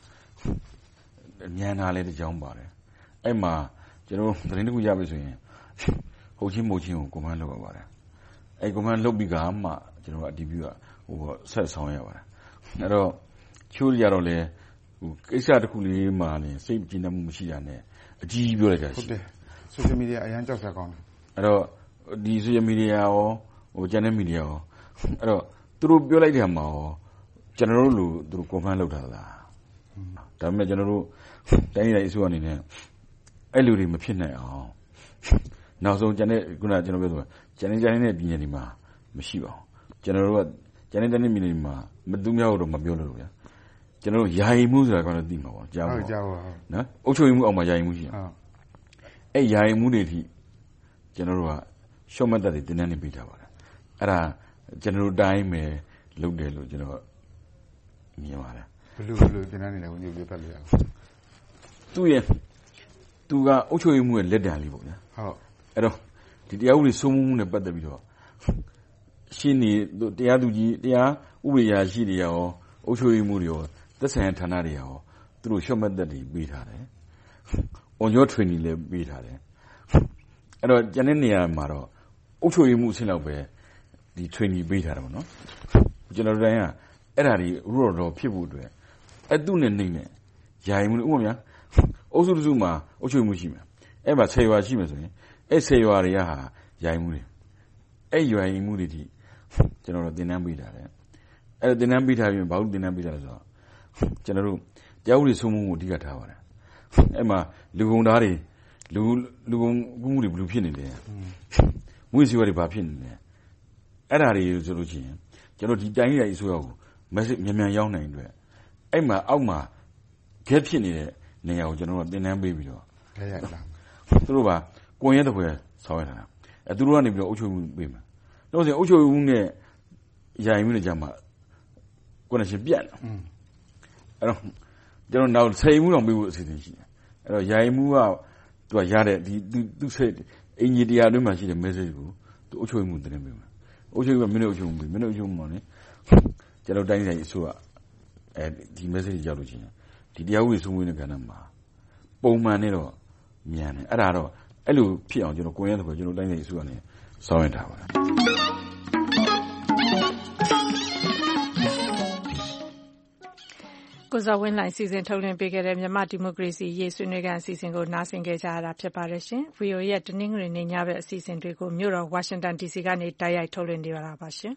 မြန်တာလည်းတကြောင်ပါတယ်အဲ့မှာကျွန်တော်သတင်းတစ်ခုရပြီဆိုရင်ဟုတ်ချင်းမို့ချင်းကိုကွန်မန့်လုပ်ရပါတယ်အဲ့ကွန်မန့်လုပ်ပြီးကမှကျွန်တော်အတီးပြကဟိုဆက်ဆောင်ရပါတယ်အဲ့တော့ချိုးရတော့လေဟိုကိစ္စတစ်ခုလေးမှလည်းစိတ်ကြည်နမှုမရှိတာနဲ့အကြီးပြောလိုက်တာဟုတ်တယ် social media အရန်ကြောက်စရာကောင်းတယ်အဲ့တော့ဒီ social media ရောဟို channel media ရောအဲ့တော့သူတို့ပြောလိုက်တယ်မှာရောကျွန်တော်တို့လူသူတို့ကွန်မန့်လုပ်တာလားဒါပေမဲ့ကျွန်တော်တို့တိုင်းတိုင်းအစိုးရအနေနဲ့အဲ့လူတွေမဖြစ်နိုင်အောင်နောက်ဆုံးကျန်တဲ့ခုနကကျွန်တော်ပြောသလိုကျန်တဲ့ကျန်တဲ့ပြည်နယ်တွေမှာမရှိပါဘူးကျွန်တော်တို့ကကျန်တဲ့တိုင်းပြည်နယ်တွေမှာမတူးမြောက်တော့မပြောလို့ဗျာကျွန်တော်တို့ယာယီမှုဆိုတာကတော့သိမှာပေါ့ကြားပါဟုတ်ကြားပါနော်အုပ်ချုပ်ရေးမှုအောက်မှာယာယီမှုရှိတယ်ဟုတ်အဲ့ယာယီမှုတွေထိကျွန်တော်တို့ကရှော့မတ်တက်တွေတင်းနေပေးထားပါတယ်အဲ့ဒါကျွန်တော်တို့တိုင်းပဲလုပ်တယ်လို့ကျွန်တော်မြင်ပါတယ်ဘယ်လိုဘယ်လိုတင်းနေလဲဝင်ပြပြလို့ရအောင်သူ့ရဲ့သူကအုပ်ချုပ်ရေးမှုရဲ့လက်တံလေးပေါ့ဗျာဟုတ်အဲ့တော့ဒီတရားဥပဒေစိုးမိုးမှုနဲ့ပတ်သက်ပြီးတော့ရှင်းနေတရားသူကြီးတရားဥပဒေရာရှိတွေရောအုပ်ချုပ်ရေးမှုတွေရောသက်ဆိုင်ရာဌာနတွေရောသူတို့ရှော့မတ်သက်တွေပေးထားတယ်။ on your training လည်းပေးထားတယ်။အဲ့တော့ကျန်တဲ့နေရာမှာတော့အုပ်ချုပ်ရေးမှုအဆင့်လောက်ပဲဒီ training ပေးထားတယ်ပေါ့နော်။ကျွန်တော်တို့တိုင်းကအဲ့ဒါတွေဥရောတော်ဖြစ်ဖို့အတွက်အဲ့သူ့နဲ့နေနဲ့ယာယီမှုဥပမာများအုပ်စုစုမှာအုပ်ချုပ်မှုရှိမယ်အဲ့မှာဆယ်ရွာရှိမယ်ဆိုရင်အဲ့ဆယ်ရွာတွေကဟာယာယီမှုတွေအဲ့ယာယီမှုတွေဒီကျွန်တော်တို့သင်တန်းပေးထားတယ်အဲ့ဒါသင်တန်းပေးထားပြီးဘာလို့သင်တန်းပေးထားလဲဆိုတော့ကျွန်တော်တို့တရားဥပဒေစိုးမိုးမှုအဓိကထားပါတယ်အဲ့မှာလူကုန်သားတွေလူလူကုန်ကူးမှုတွေဘယ်လိုဖြစ်နေလဲမွေးစီဝါတွေဘာဖြစ်နေလဲအဲ့ဒါတွေဆိုလို့ရှိရင်ကျွန်တော်ဒီတိုင်းရိုက်အစိုးရကို message မြန်မြန်ရောက်နိုင်အတွက်အဲ့မှာအောက်မှာ gap ဖြစ်နေတဲ့နေရာကိုကျွန်တော်တို့သင်တန်းပေးပြီးတော့လက်ရိုက်လာသူတို့ကကွန်ရက်တစ်ပွဲဆောင်းရတာအဲသူတို့ကနေပြီးတော့အုပ်ချုပ်မှုပေးမှာတော့ဆိုအုပ်ချုပ်မှုနဲ့ယာယီမှုနဲ့ကြာမှာ connection ပြတ်တယ်အဲ့တော့ကျွန်တော်နောက်ဆယ်မှုတော့ပေးဖို့အစီအစဉ်ရှိတယ်အဲ့တော့ယာယီမှုကသူကရတဲ့ဒီသူစိတ်အင်ဂျီတရားတွေမှာရှိတဲ့ message ကိုသူအုပ်ချုပ်မှုသင်ပေးမှာအုပ်ချုပ်မှုကမင်းတို့အုပ်ချုပ်မှုမင်းတို့အုပ်ချုပ်မှုမှာလေကျွန်တော်တိုင်းတိုင်းအစိုးရအဲဒီ message ရောက်လို့ရှိရင်ဒီတရားဥပဒေစိုးမိုးရေးကဏ္ဍမှာပုံမှန်နဲ့တော့မြန်တယ်အဲ့ဒါတော့အဲ့လိုဖြစ်အောင်ကျွန်တော်ကိုယ်ရတဲ့ဘက်ကျွန်တော်တိုင်းနေအစိုးရနဲ့ဆောင်ရွက်တာပါကိုဇော်ဝင်းလှိုင်စီစဉ်ထုတ်လွှင့်ပေးခဲ့တဲ့မြန်မာဒီမိုကရေစီရေးဆွေးနွေးခန်းအစီအစဉ်ကိုနားဆင်ကြကြရတာဖြစ်ပါတယ်ရှင်။ဗွီအိုအေ ရဲ့တနင်္ဂနွေနေ့ညဘက်အစီအစဉ်တွေကိုမြို့တော်ဝါရှင်တန်ဒီစီကနေတိုက်ရိုက်ထုတ်လွှင့်နေရတာပါရှင်။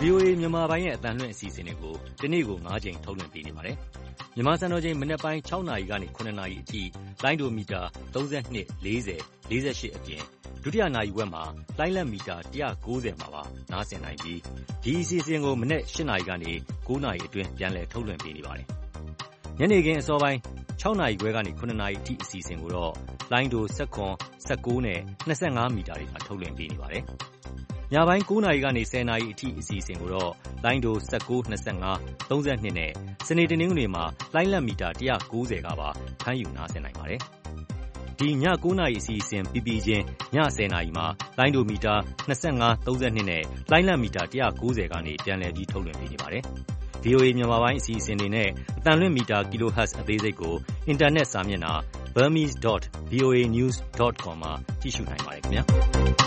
ဗီအိုအေ မြန်မာပိုင်းရဲ့အသံလွှင့်အစီအစဉ်တွေကိုတနေ့ကိုငါးကြိမ်ထုတ်လွှင့်ပေးနေပါတယ်။မြန်မာစံတော်ချိန်မနက်ပိုင်းခြောက်နာရီကနေခုနှစ်နာရီအထိလိုင်းဒိုမီတာသုံး၂၊လေး၀၊လေး၈အပြင်ဒုတိယနာရီဝက်မှာလိုင်းလတ်မီတာ၁၉၀မှာပါနားဆင်နိုင်ပြီးဒီအစီအစဉ်ကိုမနက်၈နာရီကနေ၉နာရီအတွင်းပြန်လည်ထုတ်လွှင့်ပေးနေပါတယ်။ညနေခင်းအစောပိုင်းခြောက်နာရီခွဲကနေခုနှစ်နာရီအထိအစီအစဉ်ကိုတော့လိုင်းဒို၁၇၊၁၉နဲ့၂၅မီတာတွေမှာထုတ်လွှင့်ပေးနေပါတယ်။ညပိုင်း၉နာရီကနေ၁၀နာရီအထိအစီအစဉ်ကိုတော့လိုင်းဒို၁၉၊၂၅၊၃၂နဲ့စနေတနင်္ဂနွေမှာလိုင်းလတ်မီတာ၁၉၀ကပါဖမ်းယူနားဆင်နိုင်ပါတယ်။ဒီည၉နာရီအစီအစဉ်ပြီးပြီးချင်းည၁၀နာရီမှာလိုင်းဒိုမီတာ၂၅၊၃၂နဲ့လိုင်းလတ်မီတာ၁၉၀ကနေပြန်လည်ပြီးထုတ်လွှင့်ပေးနေပါတယ်။ ဗီအိုအေ မြန်မာပိုင်းအစီအစဉ်တွေနဲ့အသံလွှင့်မီတာ Kilohertz အသေးစိတ်ကိုအင်တာနက်စာမျက်နှာ burmese dot v o a news dot com မှာကြည့်ရှုနိုင်ပါတယ်ခင်ဗျာ။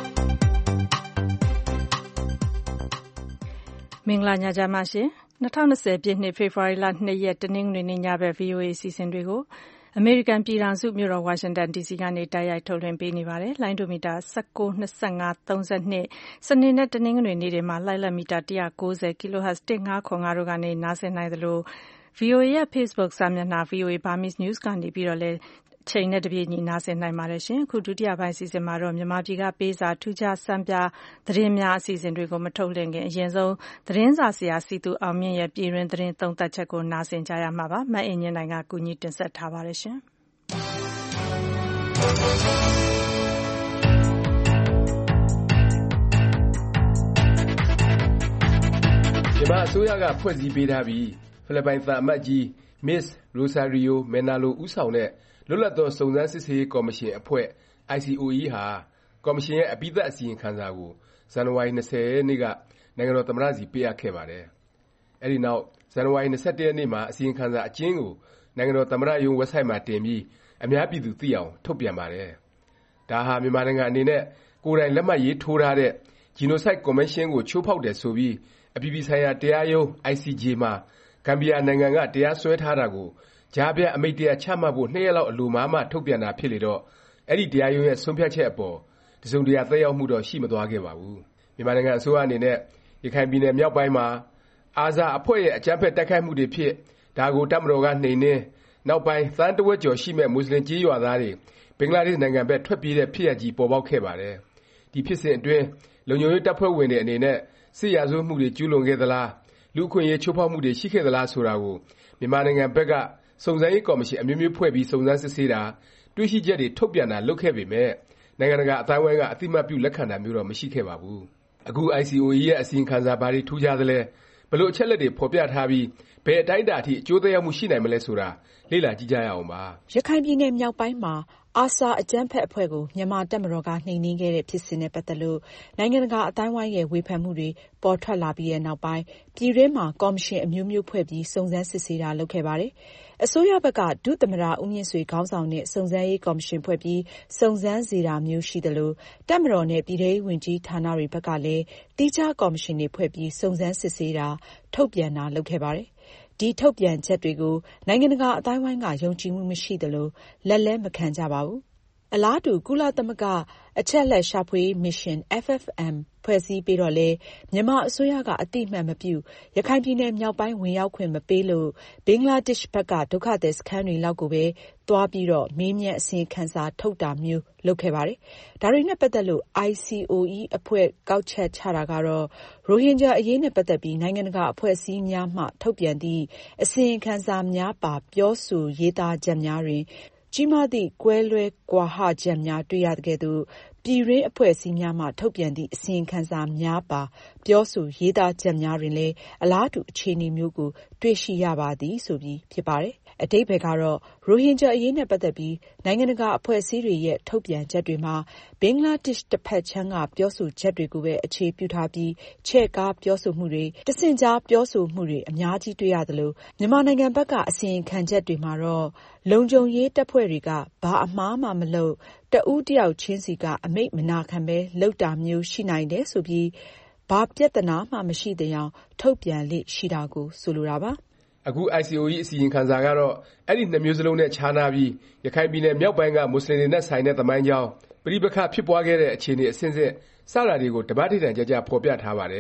မင်္ဂလာညချမ်းပါရှင်။၂၀၂၀ပြည့်နှစ်ဖေဖော်ဝါရီလ၂ရက်တနင်္ဂနွေနေ့ညဘက် ဗီအိုအေအစီအစဉ်တွေကိုအမေရိကန်ပြည်ထောင်စုမြို့တော်ဝါရှင်တန်ဒီစီကနေတိုက်ရိုက်ထုတ်လွှင့်ပေးနေပါတယ်။လိုင်းဒိုမီတာ၁၉၊၂၅၊၃၂စနေနဲ့တနင်္ဂနွေနေ့တွေမှာလိုင်းလတ်မီတာ၁၉၀ Kilohertz ၁၅၇၅တို့ကနေနားဆင်နိုင်သလို ဗီအိုအေရဲ့ Facebook စာမျက်နှာ ဗီအိုအေ Burmese News ကနေပြီးတော့လည်းချိန်နဲ့တပြေးညီနားဆင်နိုင်ပါတယ်ရှင်။အခုဒုတိယပိုင်းအစီအစဉ်မှာတော့မြန်မာပြည်ကပေးစာထူးခြားစံပြသတင်းများအစီအစဉ်တွေကိုမထုတ်လွှင့်ခင်အရင်ဆုံးသတင်းစာဆရာစီသူအောင်မြင့်ရဲ့ပြည်တွင်းသတင်းသုံးသပ်ချက်ကိုနားဆင်ကြရမှာပါ။မအင်ကြင်းနိုင်ကကူညီတင်ဆက်ထားပါတယ်ရှင်။မြန်မာအစိုးရကဖွဲ့စည်းပေးထားပြီးဖိလစ်ပိုင်သံအမတ်ကြီး မစ္စ ရိုဆာရီယို မယ်နာလိုဦးဆောင်တဲ့လွတ်လပ်သောစုံစမ်းစစ်ဆေးရေးကော်မရှင်အဖွဲ့ အိုင် စီ အို အီ ဟာ ကော်မရှင်ရဲ့အပြီးသတ်အစီရင်ခံစာကိုဇန်နဝါရီ၂၀ရက်နေ့ကနိုင်ငံတော်သမ္မတဆီပေးအပ်ခဲ့ပါတယ်။အဲဒီနောက်ဇန်နဝါရီ၂၁ရက်နေ့မှာအစီရင်ခံစာအကျဉ်းကိုနိုင်ငံတော်သမ္မတရုံးဝက်ဆိုက်မှာတင်ပြီးအများပြည်သူသိအောင်ထုတ်ပြန်ပါတယ်။ဒါဟာမြန်မာနိုင်ငံအနေနဲ့ကိုယ်တိုင်လက်မှတ်ရေးထိုးထားတဲ့ Genocide Convention ကိုချိုးဖေါက်တယ်ဆိုပြီးအပြည်ပြည်ဆိုင်ရာတရားရုံး အိုင် စီ ဂျေ မှာဂမ်ဘီယာနိုင်ငံကတရားစွဲထားတာကိုကြားဖြတ်အမိန့်တရပ်ချမှတ်ဖို့နှစ်ရက်လောက်အလိုမှာမှထုတ်ပြန်တာဖြစ်လေတော့အဲဒီတရားရုံးရဲ့ဆုံးဖြတ်ချက်အပေါ်တစ်စုံတရာသက်ရောက်မှုတော့ရှိမသွားခဲ့ပါဘူး။မြန်မာနိုင်ငံအစိုးရအနေနဲ့ရခိုင်ပြည်နယ်မြောက်ပိုင်းမှာအာဇာအဖွဲ့ရဲ့အကြမ်းဖက်တိုက်ခိုက်မှုတွေဖြစ်ဒါကိုတပ်မတော်ကနှိမ်နင်းနောက်ပိုင်းသန်းတစ်ဝက်ကျော်ရှိမဲ့မွတ်စလင်ကြေးရွာသားတွေဘင်္ဂလားဒေ့ရှ်နိုင်ငံဘက်ထွက်ပြေးတဲ့ဖြစ်ရပ်ကြီးပေါ်ပေါက်ခဲ့ပါတယ်။ဒီဖြစ်စဉ်အတွင်းလုံခြုံရေးတပ်ဖွဲ့ဝင်တွေအနေနဲ့စစ်ရာဇဝတ်မှုတွေကျူးလွန်ခဲ့သလားလူ့အခွင့်အရေးချိုးဖေါက်မှုတွေရှိခဲ့သလားဆိုတာကိုမြန်မာနိုင်ငံဘက်ကစုံစမ်းရေးကော်မရှင်အမျိုးမျိုးဖွဲ့ပြီးစုံစမ်းစစ်ဆေးတာတွေ့ရှိချက်တွေထုတ်ပြန်တာလုပ်ခဲ့ပေမယ့်နိုင်ငံတကာအသိုင်းအဝိုင်းကအသိအမှတ်ပြုလက်ခံတာမျိုးတော့မရှိခဲ့ပါဘူး။အခု အိုင် စီ အို အီ ရဲ့အစီရင်ခံစာဘာတွေထူးခြားသလဲဘယ်လိုအချက်လက်တွေဖော်ပြထားပြီးဘယ်အတိုင်းအတာအထိအကျိုးသက်ရောက်မှုရှိနိုင်မလဲဆိုတာလေ့လာကြည့်ကြရအောင်ပါ။ရခိုင်ပြည်နယ်မြောက်ပိုင်းမှာအာဆာအကြမ်းဖက်အဖွဲ့ကိုမြန်မာတပ်မတော်ကနှိမ်နင်းခဲ့တဲ့ဖြစ်စဉ်နဲ့ပတ်သက်လို့နိုင်ငံတကာအသိုင်းအဝိုင်းရဲ့ဝေဖန်မှုတွေပေါ်ထွက်လာပြီးတဲ့နောက်ပိုင်းပြည်တွင်းမှာကော်မရှင်အမျိုးမျိုးဖွဲ့ပြီးစုံစမ်းစစ်ဆေးတာလုပ်ခဲ့ပါတယ်။အစိုးရဘက်ကဒုသမ္မတဦးမြင့်ဆွေခေါင်းဆောင်တဲ့စုံစမ်းရေးကော်မရှင်ဖွဲ့ပြီးစုံစမ်းစေတာမျိုးရှိသလိုတပ်မတော်နဲ့ပြည်ထဲရေးဝန်ကြီးဌာနတွေဘက်ကလည်းသီးခြားကော်မရှင်တွေဖွဲ့ပြီးစုံစမ်းစစ်ဆေးတာထုတ်ပြန်တာလုပ်ခဲ့ပါတယ်။ဒီထုတ်ပြန်ချက်တွေကိုနိုင်ငံတကာအသိုင်းအဝိုင်းကယုံကြည်မှုမရှိသလိုလက်လည်းမခံကြပါဘူး။အလားတူကုလသမဂ္ဂအချက်အလက်ရှာဖွေရေးမစ်ရှင် F F M ဖွဲ့စည်းပေးတော့လဲမြန်မာအစိုးရကအသိအမှတ်မပြုရခိုင်ပြည်နယ်မြောက်ပိုင်းဝင်ရောက်ခွင့်မပေးလို့ဘင်္ဂလားဒေ့ရှ်ဘက်ကဒုက္ခသည်စခန်းတွေလောက်ကိုပဲသွားပြီးတော့မေးမြန်းအစီရင်ခံစာထုတ်တာမျိုးလုပ်ခဲ့ပါတယ်။ဒါတွေနဲ့ပတ်သက်လို့ အိုင် စီ အို အီ အဖွဲ့ကောက်ချက်ချတာကတော့ရိုဟင်ဂျာအရေးနဲ့ပတ်သက်ပြီးနိုင်ငံတကာအဖွဲ့အစည်းများမှထုတ်ပြန်သည့်အစီရင်ခံစာများပါပြောဆိုရေးသားချက်များတွင်ကြီးမားသည့်ကွဲလွဲကွာဟချက်များတွေ့ရသကဲ့သို့ပြည်တွင်းအဖွဲ့အစည်းများမှထုတ်ပြန်သည့်အစီရင်ခံစာများပါပြောဆိုရေးသားချက်များတွင်လည်းအလားတူအခြေအနေမျိုးကိုတွေ့ရှိရပါသည်ဆိုပြီးဖြစ်ပါတယ်။အဓိပ္ပာယ်ကတော့ရိုဟင်ဂျာအရေးနဲ့ပတ်သက်ပြီးနိုင်ငံတကာအဖွဲ့အစည်းတွေရဲ့ထုတ်ပြန်ချက်တွေမှာဘင်္ဂလားဒေ့ရှ်တစ်ဖက်ခြမ်းကပြောဆိုချက်တွေကိုပဲအခြေပြုထားပြီးချဲ့ကားပြောဆိုမှုတွေတဆင့်ကြားပြောဆိုမှုတွေအများကြီးတွေ့ရသလိုမြန်မာနိုင်ငံဘက်ကအစီရင်ခံချက်တွေမှာတော့လုံခြုံရေးတပ်ဖွဲ့တွေကဘာအမှားမှမလုပ်တဦးတယောက်ချင်းစီကအမိန့်မနာခံပဲလုပ်တာမျိုးရှိနိုင်တယ်ဆိုပြီးဘာပြဿနာမှမရှိတဲ့အောင်ထုတ်ပြန်လေ့ရှိတာကိုဆိုလိုတာပါ။အခု အိုင် စီ အို အီ အစီရင်ခံစာကတော့အဲ့ဒီနှစ်မျိုးစလုံးနဲ့ခြားနာပြီးရခိုင်ပြည်နယ်မြောက်ပိုင်းကမွတ်စလင်တွေနဲ့ဆိုင်တဲ့သမိုင်းကြောင်းပဋိပက္ခဖြစ်ပွားခဲ့တဲ့အခြေအနေအဆင့်ဆင့်စတာတွေကိုတပတ်ထိတန်ကြကြဖော်ပြထားပါတယ်။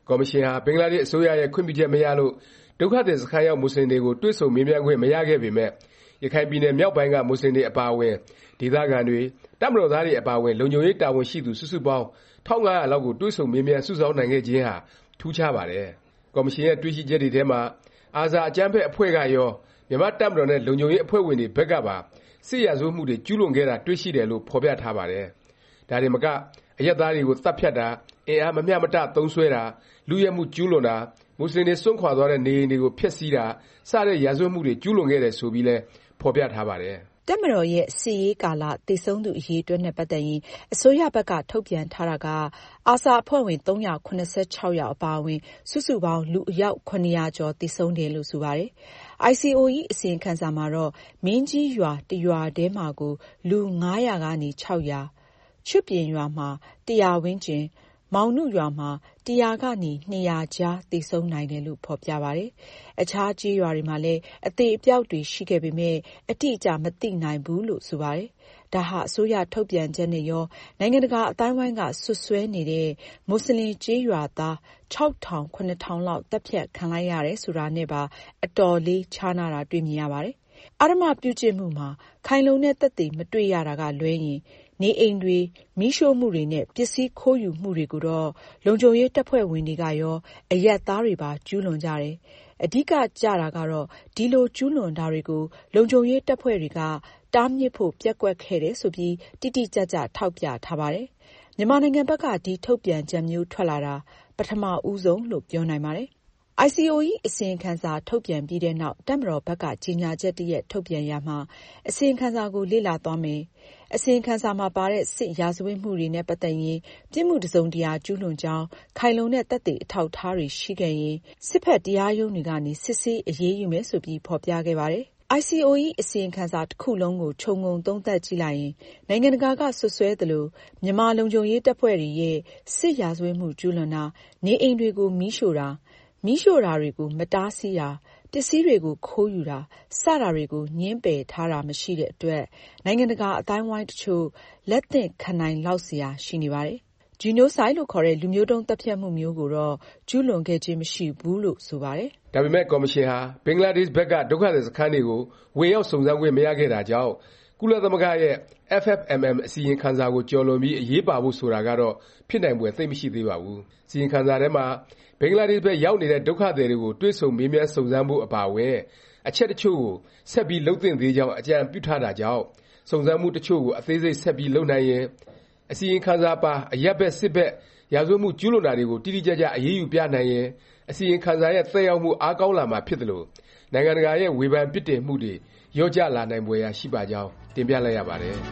ကော်မရှင်ဟာဘင်္ဂလားဒေ့ရှ်အစိုးရရဲ့ခွင့်ပြုချက်မရလို့ဒုက္ခသည်စခန်းရောက်မွတ်စလင်တွေကိုတွေ့ဆုံမေးမြန်းခွင့်မရခဲ့ပေမယ့်ရခိုင်ပြည်နယ်မြောက်ပိုင်းကမွတ်စလင်တွေအပါအဝင်ဒေသခံတွေတပ်မတော်သားတွေအပါအဝင်လုံခြုံရေးတာဝန်ရှိသူစုစုပေါင်းတစ်ထောင်ငါးရာလောက်ကိုတွေ့ဆုံမေးမြန်းစုဆောင်းနိုင်ခဲ့ခြင်းဟာထူးခြားပါတယ်။ကော်မရှင်ရဲ့တွေ့ရှိချက်တွေထဲမှာအာဇာအကြမ်းဖက်အဖွဲ့ကရောမြန်မာတပ်မတော်နဲ့လုံခြုံရေးအဖွဲ့ဝင်တွေဘက်ကပါစစ်ရာဇဝတ်မှုတွေကျူးလွန်ခဲ့တာတွေ့ရှိတယ်လို့ဖော်ပြထားပါတယ်။ဒါတွေမကအရပ်သားတွေကိုသတ်ဖြတ်တာအင်အားမမျှမတသုံးစွဲတာလူရဲမှုကျူးလွန်တာမွတ်စလင်တွေစွန့်ခွာသွားတဲ့နေအိမ်တွေကိုဖျက်ဆီးတာစတဲ့ရာဇဝတ်မှုတွေကျူးလွန်ခဲ့တယ်ဆိုပြီးလဲဖော်ပြထားပါတယ်။တပ်မတော်ရဲ့စစ်ရေးကာလသေဆုံးသူအရေအတွက်နဲ့ပတ်သက်ရင်အစိုးရဘက်ကထုတ်ပြန်ထားတာကအာဆာအဖွဲ့ဝင်သုံးရာခုနှစ်ဆယ့်ခြောက်ယောက်အပါအဝင်စုစုပေါင်းလူအယောက်ခုနှစ်ရာကျော်သေဆုံးတယ်လို့ဆိုပါတယ်။ I C O E အစီရင်ခံစာမှာတော့မင်းကြီးရွာတရွာထဲမှာကိုလူငါးရာကနေခြောက်ရာချွတ်ပြင်ရွာမှာတရာဝန်းကျင်မောင်နုရွာမှာတရာကနေနှစ်ရာကြားသေဆုံးနိုင်တယ်လို့ဖော်ပြပါတယ်။အခြားကြေးရွာတွေမှာလည်းအသေးအပြောက်တွေရှိခဲ့ပေမဲ့အတိအကျမသိနိုင်ဘူးလို့ဆိုပါတယ်။ဒါဟာအစိုးရထုတ်ပြန်ချက်နဲ့ရောနိုင်ငံတကာအတိုင်းဝိုင်းကဆွဆွဲနေတဲ့မွတ်စလင်ကြေးရွာသားခြောက်ထောင်ခုနှစ်ထောင်လောက်တပ်ဖြတ်ခံလိုက်ရတယ်ဆိုတာနဲ့ပါအတော်လေးခြားနာတာတွေ့မြင်ရပါတယ်။အဓမ္မပြုကျင့်မှုမှာခိုင်လုံတဲ့သက်သေမတွေ့ရတာကလွဲရင်နေအိမ်တွေမီးရှို့မှုတွေနဲ့ပစ္စည်းခိုးယူမှုတွေကိုတော့လုံခြုံရေးတပ်ဖွဲ့ဝင်တွေကရောအရပ်သားတွေပါကျူးလွန်ကြတယ်။အဓိကကြတာကတော့ဒီလိုကျူးလွန်တာတွေကိုလုံခြုံရေးတပ်ဖွဲ့တွေကတားမြစ်ဖို့ပျက်ကွက်ခဲ့တယ်ဆိုပြီးတိတိကျကျထောက်ပြထားပါတယ်။မြန်မာနိုင်ငံဘက်ကဒီထုတ်ပြန်ချက်မျိုးထွက်လာတာပထမဦးဆုံးလို့ပြောနိုင်ပါတယ်။ I C O E အစီရင်ခံစာထုတ်ပြန်ပြီးတဲ့နောက်တပ်မတော်ဘက်ကကြေညာချက်တရက်ထုတ်ပြန်ရမှာအစီရင်ခံစာကိုလေ့လာသွားမယ်။အစီရင်ခံစာမှာပါတဲ့စစ်ရာဇဝတ်မှုတွေနဲ့ပတ်သက်ရင်ပြစ်မှုတစ်စုံတရာကျူးလွန်ကြောင်းခိုင်လုံတဲ့သက်သေအထောက်အထားတွေရှိခဲ့ရင်စစ်ဖက်တရားရုံးတွေကနေစစ်ဆေးအရေးယူမယ်ဆိုပြီးဖော်ပြခဲ့ပါတယ်။ I C O E အစီရင်ခံစာတစ်ခုလုံးကိုခြုံငုံသုံးသပ်ကြည့်လိုက်ရင်နိုင်ငံတကာကဆွဆွဲသလိုမြန်မာလုံခြုံရေးတပ်ဖွဲ့တွေရဲ့စစ်ရာဇဝတ်မှုကျူးလွန်တာနေအိမ်တွေကိုမီးရှို့တာမီးရှို့တာတွေကိုမတားဆီးတာပစ္စည်းတွေကိုခိုးယူတာစတာတွေကိုညှင်းပယ်ထားတာမရှိတဲ့အတွက်နိုင်ငံတကာအတိုင်းဝိုင်းတချို့လက်သင့်ခံနိုင်လောက်စရာရှိနေပါတယ်။ Genocide လို့ခေါ်တဲ့လူမျိုးတုံးသတ်ဖြတ်မှုမျိုးကိုတော့ကျူးလွန်ခဲ့ခြင်းမရှိဘူးလို့ဆိုပါတယ်။ဒါပေမဲ့ကော်မရှင်ဟာဘင်္ဂလားဒေ့ရှ်ဘက်ကဒုက္ခသည်စခန်းတွေကိုဝင်ရောက်စုံစမ်းခွင့်မရခဲ့တာကြောင့်ကုလသမဂ္ဂရဲ့ F F M M အစီရင်ခံစာကိုကျော်လွန်ပြီးအရေးပါဖို့ဆိုတာကတော့ဖြစ်နိုင်ဖွယ်သိပ်မရှိသေးပါဘူး။အစီရင်ခံစာထဲမှာဘင်္ဂလားဒေ့ရှ်ဘက်ရောက်နေတဲ့ဒုက္ခသည်တွေကိုတွေ့ဆုံမေးမြန်းစုံစမ်းဖို့အပါအဝင်အချက်တချို့ကိုဆက်ပြီးလုပ်သင့်သေးကြောင်းအကြံပြုထားတာကြောင့်စုံစမ်းမှုတချို့ကိုအသေးစိတ်ဆက်ပြီးလုပ်နိုင်ရင်အစီရင်ခံစာပါအရပ်ဘက်စစ်ဘက်ရာဇဝတ်မှုကျူးလွန်တာတွေကိုတိတိကျကျအရေးယူပြနိုင်ရင်အစီရင်ခံစာရဲ့သက်ရောက်မှုအားကောင်းလာမှာဖြစ်သလိုနိုင်ငံတကာရဲ့ဝေဖန်ပြစ်တင်မှုတွေလျော့ကျလာနိုင်ဖွယ်ရာရှိပါကြောင်းတင်ပြလိုက်ရပါတယ်။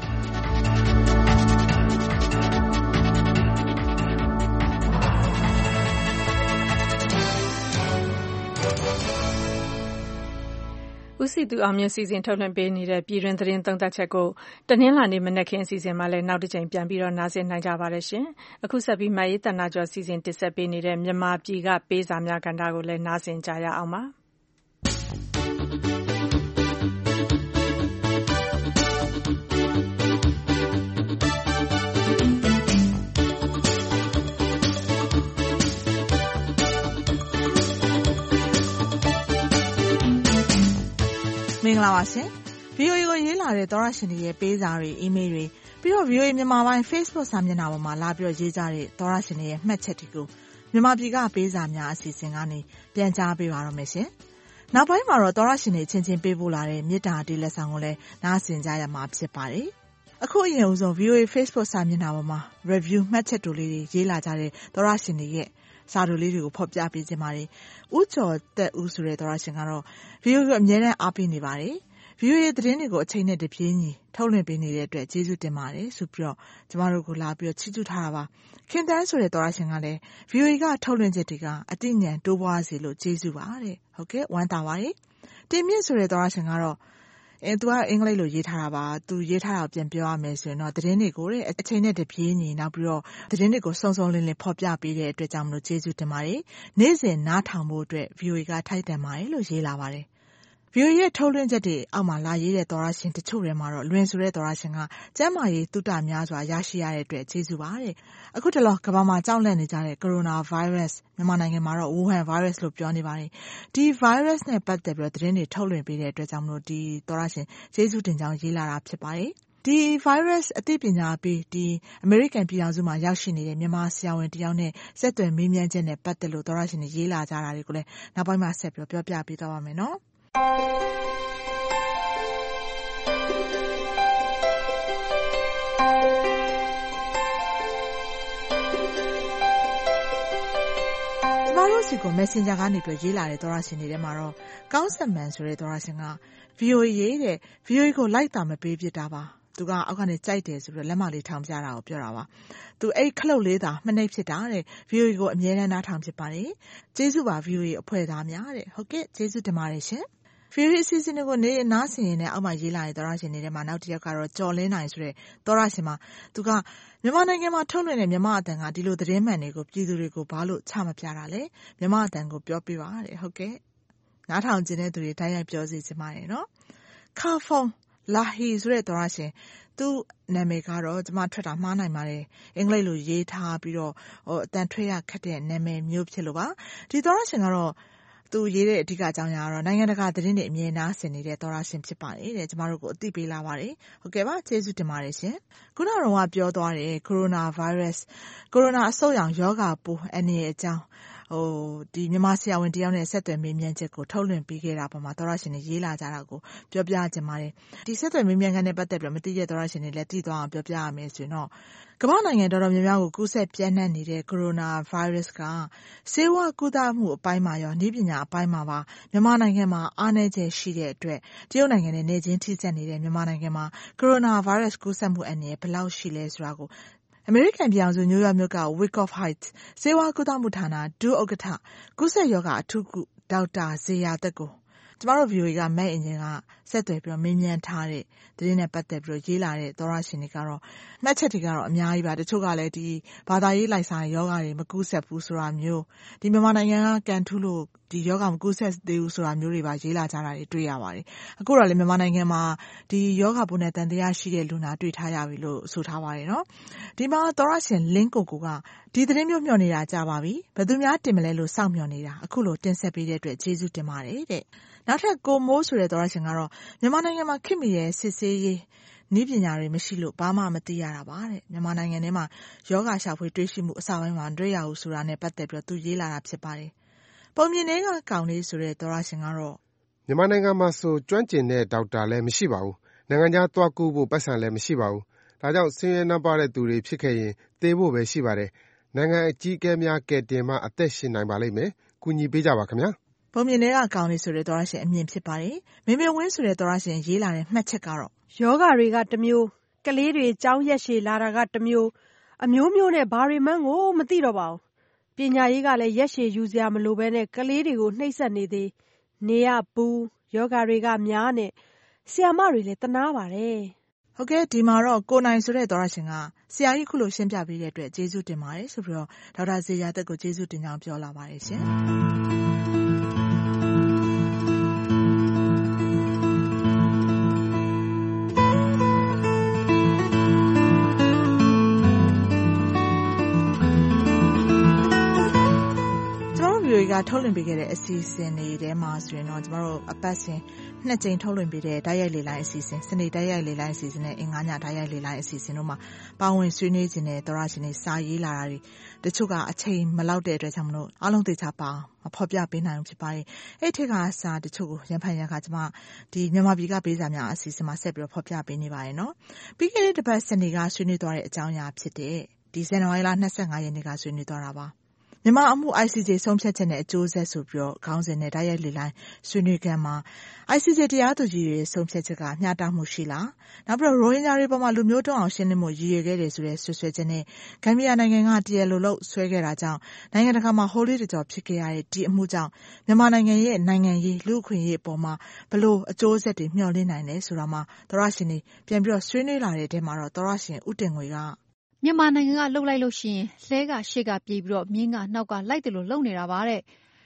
ဦးစီသူအောင်မြင့်စီစဉ်ထုတ်လွှင့်ပေးနေတဲ့ပြည်တွင်းသတင်းသုံးသပ်ချက်ကိုတနင်္လာနေ့မနက်ခင်းအစီအစဉ်မှာလည်းနောက်တစ်ကြိမ်ပြန်ပြီးတော့နားဆင်နိုင်ကြပါတယ်ရှင်။အခုဆက်ပြီးမအေးတနာကျော်စီစဉ်တင်ဆက်ပေးနေတဲ့မြန်မာပြည်ကပေးစာများကဏ္ဍကိုလည်းနားဆင်ကြရအောင်ပါ။မင်္ဂလာပါရှင် ဗီအိုအေ ကိုရေးလာတဲ့သောရရှင်တွေရဲ့ပေးစာတွေအီးမေးလ်တွေပြီးတော့ ဗီအိုအေ မြန်မာပိုင်း Facebook စာမျက်နှာပေါ်မှာလာပြီးတော့ရေးကြတဲ့သောရရှင်တွေရဲ့မှတ်ချက်တွေကိုမြန်မာပြည်ကပေးစာများအစီအစဉ်ကနေပြန်ကြားပေးပါတော့မယ်ရှင်နောက်ပိုင်းမှာတော့သောရရှင်တွေချင်းချင်းပေးပို့လာတဲ့မေတ္တာတေးလက်ဆောင်ကိုလည်းနားဆင်ကြရမှာဖြစ်ပါတယ်အခုအရင်ဦးဆုံး ဗီအိုအေ Facebook စာမျက်နှာပေါ်မှာ review မှတ်ချက်တွေလေးတွေရေးလာကြတဲ့သောရရှင်တွေရဲ့စာတို့လေးတွေကိုဖော်ပြပေးခြင်းပါတယ်ဦးကျော်သက်ဦးဆိုတဲ့သောရရှင်ကတော့ ဗီအိုအေ ကိုအမြဲတမ်းအားပေးနေပါတယ်ဗီအိုအေသတင်းတွေကိုအချိန်နဲ့တပြေးညီထုတ်လွှင့်ပေးနေတဲ့အတွက်ကျေးဇူးတင်ပါတယ်ဆိုပြီးတော့ကျမတို့ကိုလာပြီးတော့ချီးကျူးထားတာပါခင်တန်းဆိုတဲ့သောရရှင်ကလည်း ဗီအိုအေ ကထုတ်လွှင့်ချက်တွေကအသိဉာဏ်တိုးပွားစေလို့ကျေးဇူးပါတဲ့ဟုတ်ကဲ့ဝမ်းသာပါတယ်တင်မြင့်ဆိုတဲ့သောရရှင်ကတော့အဲသူကအင်္ဂလိပ်လိုရေးထားတာပါသူရေးထားတာကိုပြန်ပြောရမယ်ဆိုရင်တော့သတင်းတွေကိုတဲ့အချိန်နဲ့တပြေးညီနောက်ပြီးတော့သတင်းတွေကိုစုံစုံလင်လင်ဖော်ပြပေးတဲ့အတွက်ကြောင့်မလို့ကျေးဇူးတင်ပါတယ်နေ့စဉ်နားထောင်ဖို့အတွက် ဗီအိုအေ ကထိုက်တန်ပါတယ်လို့ရေးလာပါတယ်ဗဗီအိုအေ ရဲ့ထုတ်လွှင့်ချက်တွေအောက်မှာလာရေးတဲ့သောရရှင်တချို့တွေမှာတော့လွင်ဆိုတဲ့သောရရှင်ကကျန်းမာရေးသုတများစွာရရှိရတဲ့အတွက်ကျေးဇူးပါတဲ့။အခုတလောကမ္ဘာမှာကြောက်လန့်နေကြတဲ့ကိုရိုနာဗိုင်းရပ်စ်မြန်မာနိုင်ငံမှာတော့ဝူဟန်ဗိုင်းရပ်စ်လို့ပြောနေပါတယ်။ဒီဗိုင်းရပ်စ်နဲ့ပတ်သက်ပြီးတော့သတင်းတွေထုတ်လွှင့်ပေးတဲ့အတွက်ကြောင့်မလို့ဒီသောရရှင်ကျေးဇူးတင်ကြောင်းရေးလာတာဖြစ်ပါတယ်။ဒီဗိုင်းရပ်စ်အသိပညာပေးဒီအမေရိကန်ပြည်ထောင်စုမှာရောက်ရှိနေတဲ့မြန်မာဆရာဝန်တယောက်နဲ့ဆက်သွယ်မေးမြန်းချက်နဲ့ပတ်သက်လို့သောရရှင်တွေရေးလာကြတာတွေကိုလည်းနောက်ပိုင်းမှာဆက်ပြီးပြောပြပေးသွားပါမယ်နော်။ကျမတို့စီကို Messenger ကနေပြီးရေးလာတဲ့သောရရှင်တွေထဲမှာတော့ကောင်းဆက်မှန်ဆိုတဲ့သောရရှင်က ဗီအိုအေ ရေးတဲ့ ဗီအိုအေ ကိုလိုက်တာမပေးဖြစ်တာပါသူကအောက်ကနေကြိုက်တယ်ဆိုပြီးလက်မလေးထောင်ပြတာကိုပြောတာပါသူအဲ့ခလုတ်လေးသာမနှိပ်ဖြစ်တာတဲ့ ဗီအိုအေ ကိုအမြဲတမ်းနားထောင်ဖြစ်ပါတယ်ကျေးဇူးပါ ဗီအိုအေ အဖွဲ့သားများတဲ့ဟုတ်ကဲ့ကျေးဇူးတင်ပါတယ်ရှင်ဗီအိုအေ အစီအစဉ်တွေကိုနေနားဆင်ရင်လည်းအောက်မှာရေးလာတဲ့သောရရှင်တွေထဲမှာနောက်တစ်ယောက်ကတော့ကြော်လင်းနိုင်ဆိုတဲ့သောရရှင်မှာသူကမြန်မာနိုင်ငံမှာထုတ်လွှင့်တဲ့မြန်မာအတန်ကဒီလိုသတင်းမှန်တွေကိုပြည်သူတွေကိုဘာလို့ချမပြတာလဲမြန်မာအတန်ကိုပြောပြပါတဲ့ဟုတ်ကဲ့နားထောင်ခြင်းတဲ့သူတွေတိုင်းရိုက်ပြောစီချင်ပါတယ်နော်ခါဖုန်းလာဟီဆိုတဲ့သောရရှင်သူ့နာမည်ကတော့ကျွန်မထွက်တာမှားနိုင်ပါတယ်အင်္ဂလိပ်လိုရေးထားပြီးတော့ဟိုအတန်ထွက်ရခက်တဲ့နာမည်မျိုးဖြစ်လို့ပါဒီသောရရှင်ကတော့သူရေးတဲ့အဓိကအကြောင်းအရာကတော့နိုင်ငံတကာသတင်းတွေအမြဲနားဆင်နေတဲ့သောရရှင်ဖြစ်ပါတယ်တဲ့ကျွန်မတို့ကိုအသိပေးလာပါတယ်ဟုတ်ကဲ့ပါကျေးဇူးတင်ပါတယ်ရှင်ခုနကတော့ပြောသွားတယ်ကိုရိုနာဗိုင်းရပ်စ်ကိုရိုနာအဆုတ်ရောင်ရောဂါပိုးအနေနဲ့အကြောင်းဟိုဒီမြန်မာဆရာဝန်တယောက်နဲ့ဆက်သွယ်မေးမြန်းချက်ကိုထုတ်လွှင့်ပေးခဲ့တာပေါ်မှာသောရရှင်တွေရေးလာကြတာကိုပြောပြချင်ပါတယ်ဒီဆက်သွယ်မေးမြန်းခန်းနဲ့ပတ်သက်ပြီးမသိတဲ့သောရရှင်တွေလည်းသိသွားအောင်ပြောပြရမယ်ဆိုရင်တော့ကမ္ဘာနိုင်ငံတော်တော်များများကိုကူးစက်ပြန့်နှံ့နေတဲ့ကိုရိုနာဗိုင်းရပ်စ်ကဆေးဝါးကုသမှုအပိုင်းမှာရောနည်းပညာအပိုင်းမှာပါမြန်မာနိုင်ငံမှာအားနည်းချက်ရှိတဲ့အတွက်တရုတ်နိုင်ငံနဲ့နေချင်းထိစပ်နေတဲ့မြန်မာနိုင်ငံမှာကိုရိုနာဗိုင်းရပ်စ်ကူးစက်မှုအနေနဲ့ဘယ်လောက်ရှိလဲဆိုတာကိုအမေရိကန်ပြည်ထောင်စုနယူးယောက်မြို့က Wyckoff Heights ဆေးဝါးကုသမှုဌာနဒုဥက္ကဋ္ဌကုသရောဂါအထူးကုဒေါက်တာဇေယျသက်ကိုကျမတို့ ဗီအိုအေ ကမက်အင်ဂျင်ကဆက်သွယ်ပြီးမေးမြန်းထားတဲ့သတင်းနဲ့ပတ်သက်ပြီးရေးလာတဲ့သောရရှင်တွေကတော့မှတ်ချက်တွေကတော့အများကြီးပါတချို့ကလည်းဒီဘာသာရေးလိုက်စားယောဂါတွေမကူးစက်ဘူးဆိုတာမျိုးဒီမြန်မာနိုင်ငံကကန်ထူးလို့ဒီယောဂါမကူးစက်သေးဘူးဆိုတာမျိုးတွေပါရေးလာကြတာတွေတွေ့ရပါတယ်အခုတော့လေမြန်မာနိုင်ငံမှာဒီယောဂါပိုးနဲ့တန်တရားရှိတဲ့လူနာတွေ့ထားရပြီလို့ဆိုထားပါတယ်နော်ဒီမှာသောရရှင်လင်းကိုကိုကဒီသတင်းမျိုးမျှော်နေတာကြာပါပြီဘယ်သူများတင်မလဲလို့စောင့်မျှော်နေတာအခုလိုတင်ဆက်ပေးတဲ့အတွက်ကျေးဇူးတင်ပါတယ်တဲ့နောက်ထပ်ကိုမိုးဆိုတဲ့သောရရှင်ကတော့မြန်မာနိုင်ငံမှာခင်မီရဲ့စစ်ဆေးရေးနည်းပညာတွေမရှိလို့ဘာမှမသိရတာပါတဲ့မြန်မာနိုင်ငံထဲမှာယောဂရှာဖွေတွေ့ရှိမှုအစပိုင်းမှာတွေ့ရဘူးဆိုတာနဲ့ပတ်သက်ပြီးသူရေးလာတာဖြစ်ပါတယ်ပုံမြင်တွေကကောင်းလေးဆိုတဲ့သောရရှင်ကတော့မြန်မာနိုင်ငံမှာဆိုကျွမ်းကျင်တဲ့ဒေါက်တာလည်းမရှိပါဘူးနိုင်ငံခြားသွားကူဖို့ပတ်စံလည်းမရှိပါဘူးဒါကြောင့်ဆင်းရဲနှံ့ပါတဲ့သူတွေဖြစ်ခဲ့ရင်သေဖို့ပဲရှိပါတယ်နိုင်ငံအကြီးအကဲများကဲတင်မှအသက်ရှင်နိုင်ပါလိမ့်မယ်ကူညီပေးကြပါခင်ဗျာပုံမြင်တွေကကောင်းလေးဆိုတဲ့သောရရှင်အမြင်ဖြစ်ပါတယ်မေမေဝင်းဆိုတဲ့သောရရှင်ရေးလာတဲ့မှတ်ချက်ကတော့ယောဂတွေကတစ်မျိုးကလေးတွေကြောင်းရက်ရှည်လာတာကတစ်မျိုးအမျိုးမျိုးနဲ့ဘာတွေမှန်းကိုမသိတော့ပါဘူးပညာရေးကလည်းရက်ရှည်ယူစရာမလိုဘဲနဲ့ကလေးတွေကိုနှိပ်စက်နေသေးနေရပူယောဂတွေကများနဲ့ဆရာမတွေလည်းတနာပါတယ်ဟုတ်ကဲ့ဒီမှာတော့ကိုနိုင်ဆိုတဲ့သောရရှင်ကဆရာကြီးခုလိုရှင်းပြပေးတဲ့အတွက်ကျေးဇူးတင်ပါတယ်ဆိုပြီးတော့ဒေါက်တာဇေယျသက်ကိုကျေးဇူးတင်ကြောင်းပြောလာပါတယ်ရှင်ကထုတ်လွှင့်ပေးခဲ့တဲ့အစီအစဉ်တွေထဲမှာဆိုရင်တော့ကျမတို့အပတ်စဉ်နှစ်ကြိမ်ထုတ်လွှင့်ပေးတဲ့ဓာတ်ရိုက်လေလိုင်းအစီအစဉ်စနေဓာတ်ရိုက်လေလိုင်းအစီအစဉ်နဲ့အင်္ဂါညဓာတ်ရိုက်လေလိုင်းအစီအစဉ်တို့မှာပါဝင်ဆွေးနွေးခြင်းနဲ့သောရရှင်တွေစာရေးလာတာတွေတချို့ကအချိန်မလောက်တဲ့အတွက်ကြောင့်မလို့အားလုံးသေချာပါမဖော်ပြပေးနိုင်ဘူးဖြစ်ပါတယ်အဲ့ထက်ကစာတချို့ကိုရန်ဖန်ရန်ခါကျမဒီမြန်မာပြည်ကပေးစာများအစီအစဉ်မှာဆက်ပြီးတော့ဖော်ပြပေးနေပါတယ်နော်ပြီးခဲ့တဲ့တစ်ပတ်စနေကဆွေးနွေးသွားတဲ့အကြောင်းအရာဖြစ်တဲ့ဒီဇန်နဝါရီလ၂၅ရက်နေ့ကဆွေးနွေးသွားတာပါမြန်မာအမှု အိုင် စီ ဂျေ ဆုံးဖြတ်ချက်နဲ့အကျိုးဆက်ဆိုပြီးတော့ခေါင်းစဉ်နဲ့ဓာတ်ရိုက်လေလိုင်းဆွေးနွေးခန်းမှာ အိုင် စီ ဂျေ တရားသူကြီးတွေဆုံးဖြတ်ချက်ကမျှတမှုရှိလားနောက်ပြီးတော့ရိုဟင်ဂျာတွေပေါ်မှာလူမျိုးတုံးအောင်ရှင်းလင်းမှုရည်ရွယ်ခဲ့တယ်ဆိုတဲ့ဆွဆွဲချက်နဲ့ဂမ်ဘီယာနိုင်ငံကတရားလိုလုပ်ဆွဲခဲ့တာကြောင့်နိုင်ငံတကာမှာဟိုးလေးတကြောဖြစ်ခဲ့ရတဲ့ဒီအမှုကြောင့်မြန်မာနိုင်ငံရဲ့နိုင်ငံရေးလူ့အခွင့်အရေးအပေါ်မှာဘလို့အကျိုးဆက်တွေမျှော်လင့်နိုင်လဲဆိုတာမှာသောရရှင်တွေပြန်ပြီးတော့ဆွေးနွေးလာတဲ့အထဲမှာတော့သောရရှင်ဦးတင်ငွေကမြန်မာနိုင်ငံကလှုပ်လိုက်လို့ရှိရင်လှဲကရှေ့ကပြေးပြီးတော့မြင်းကနောက်ကလိုက်တယ်လို့လုပ်နေတာပါတဲ့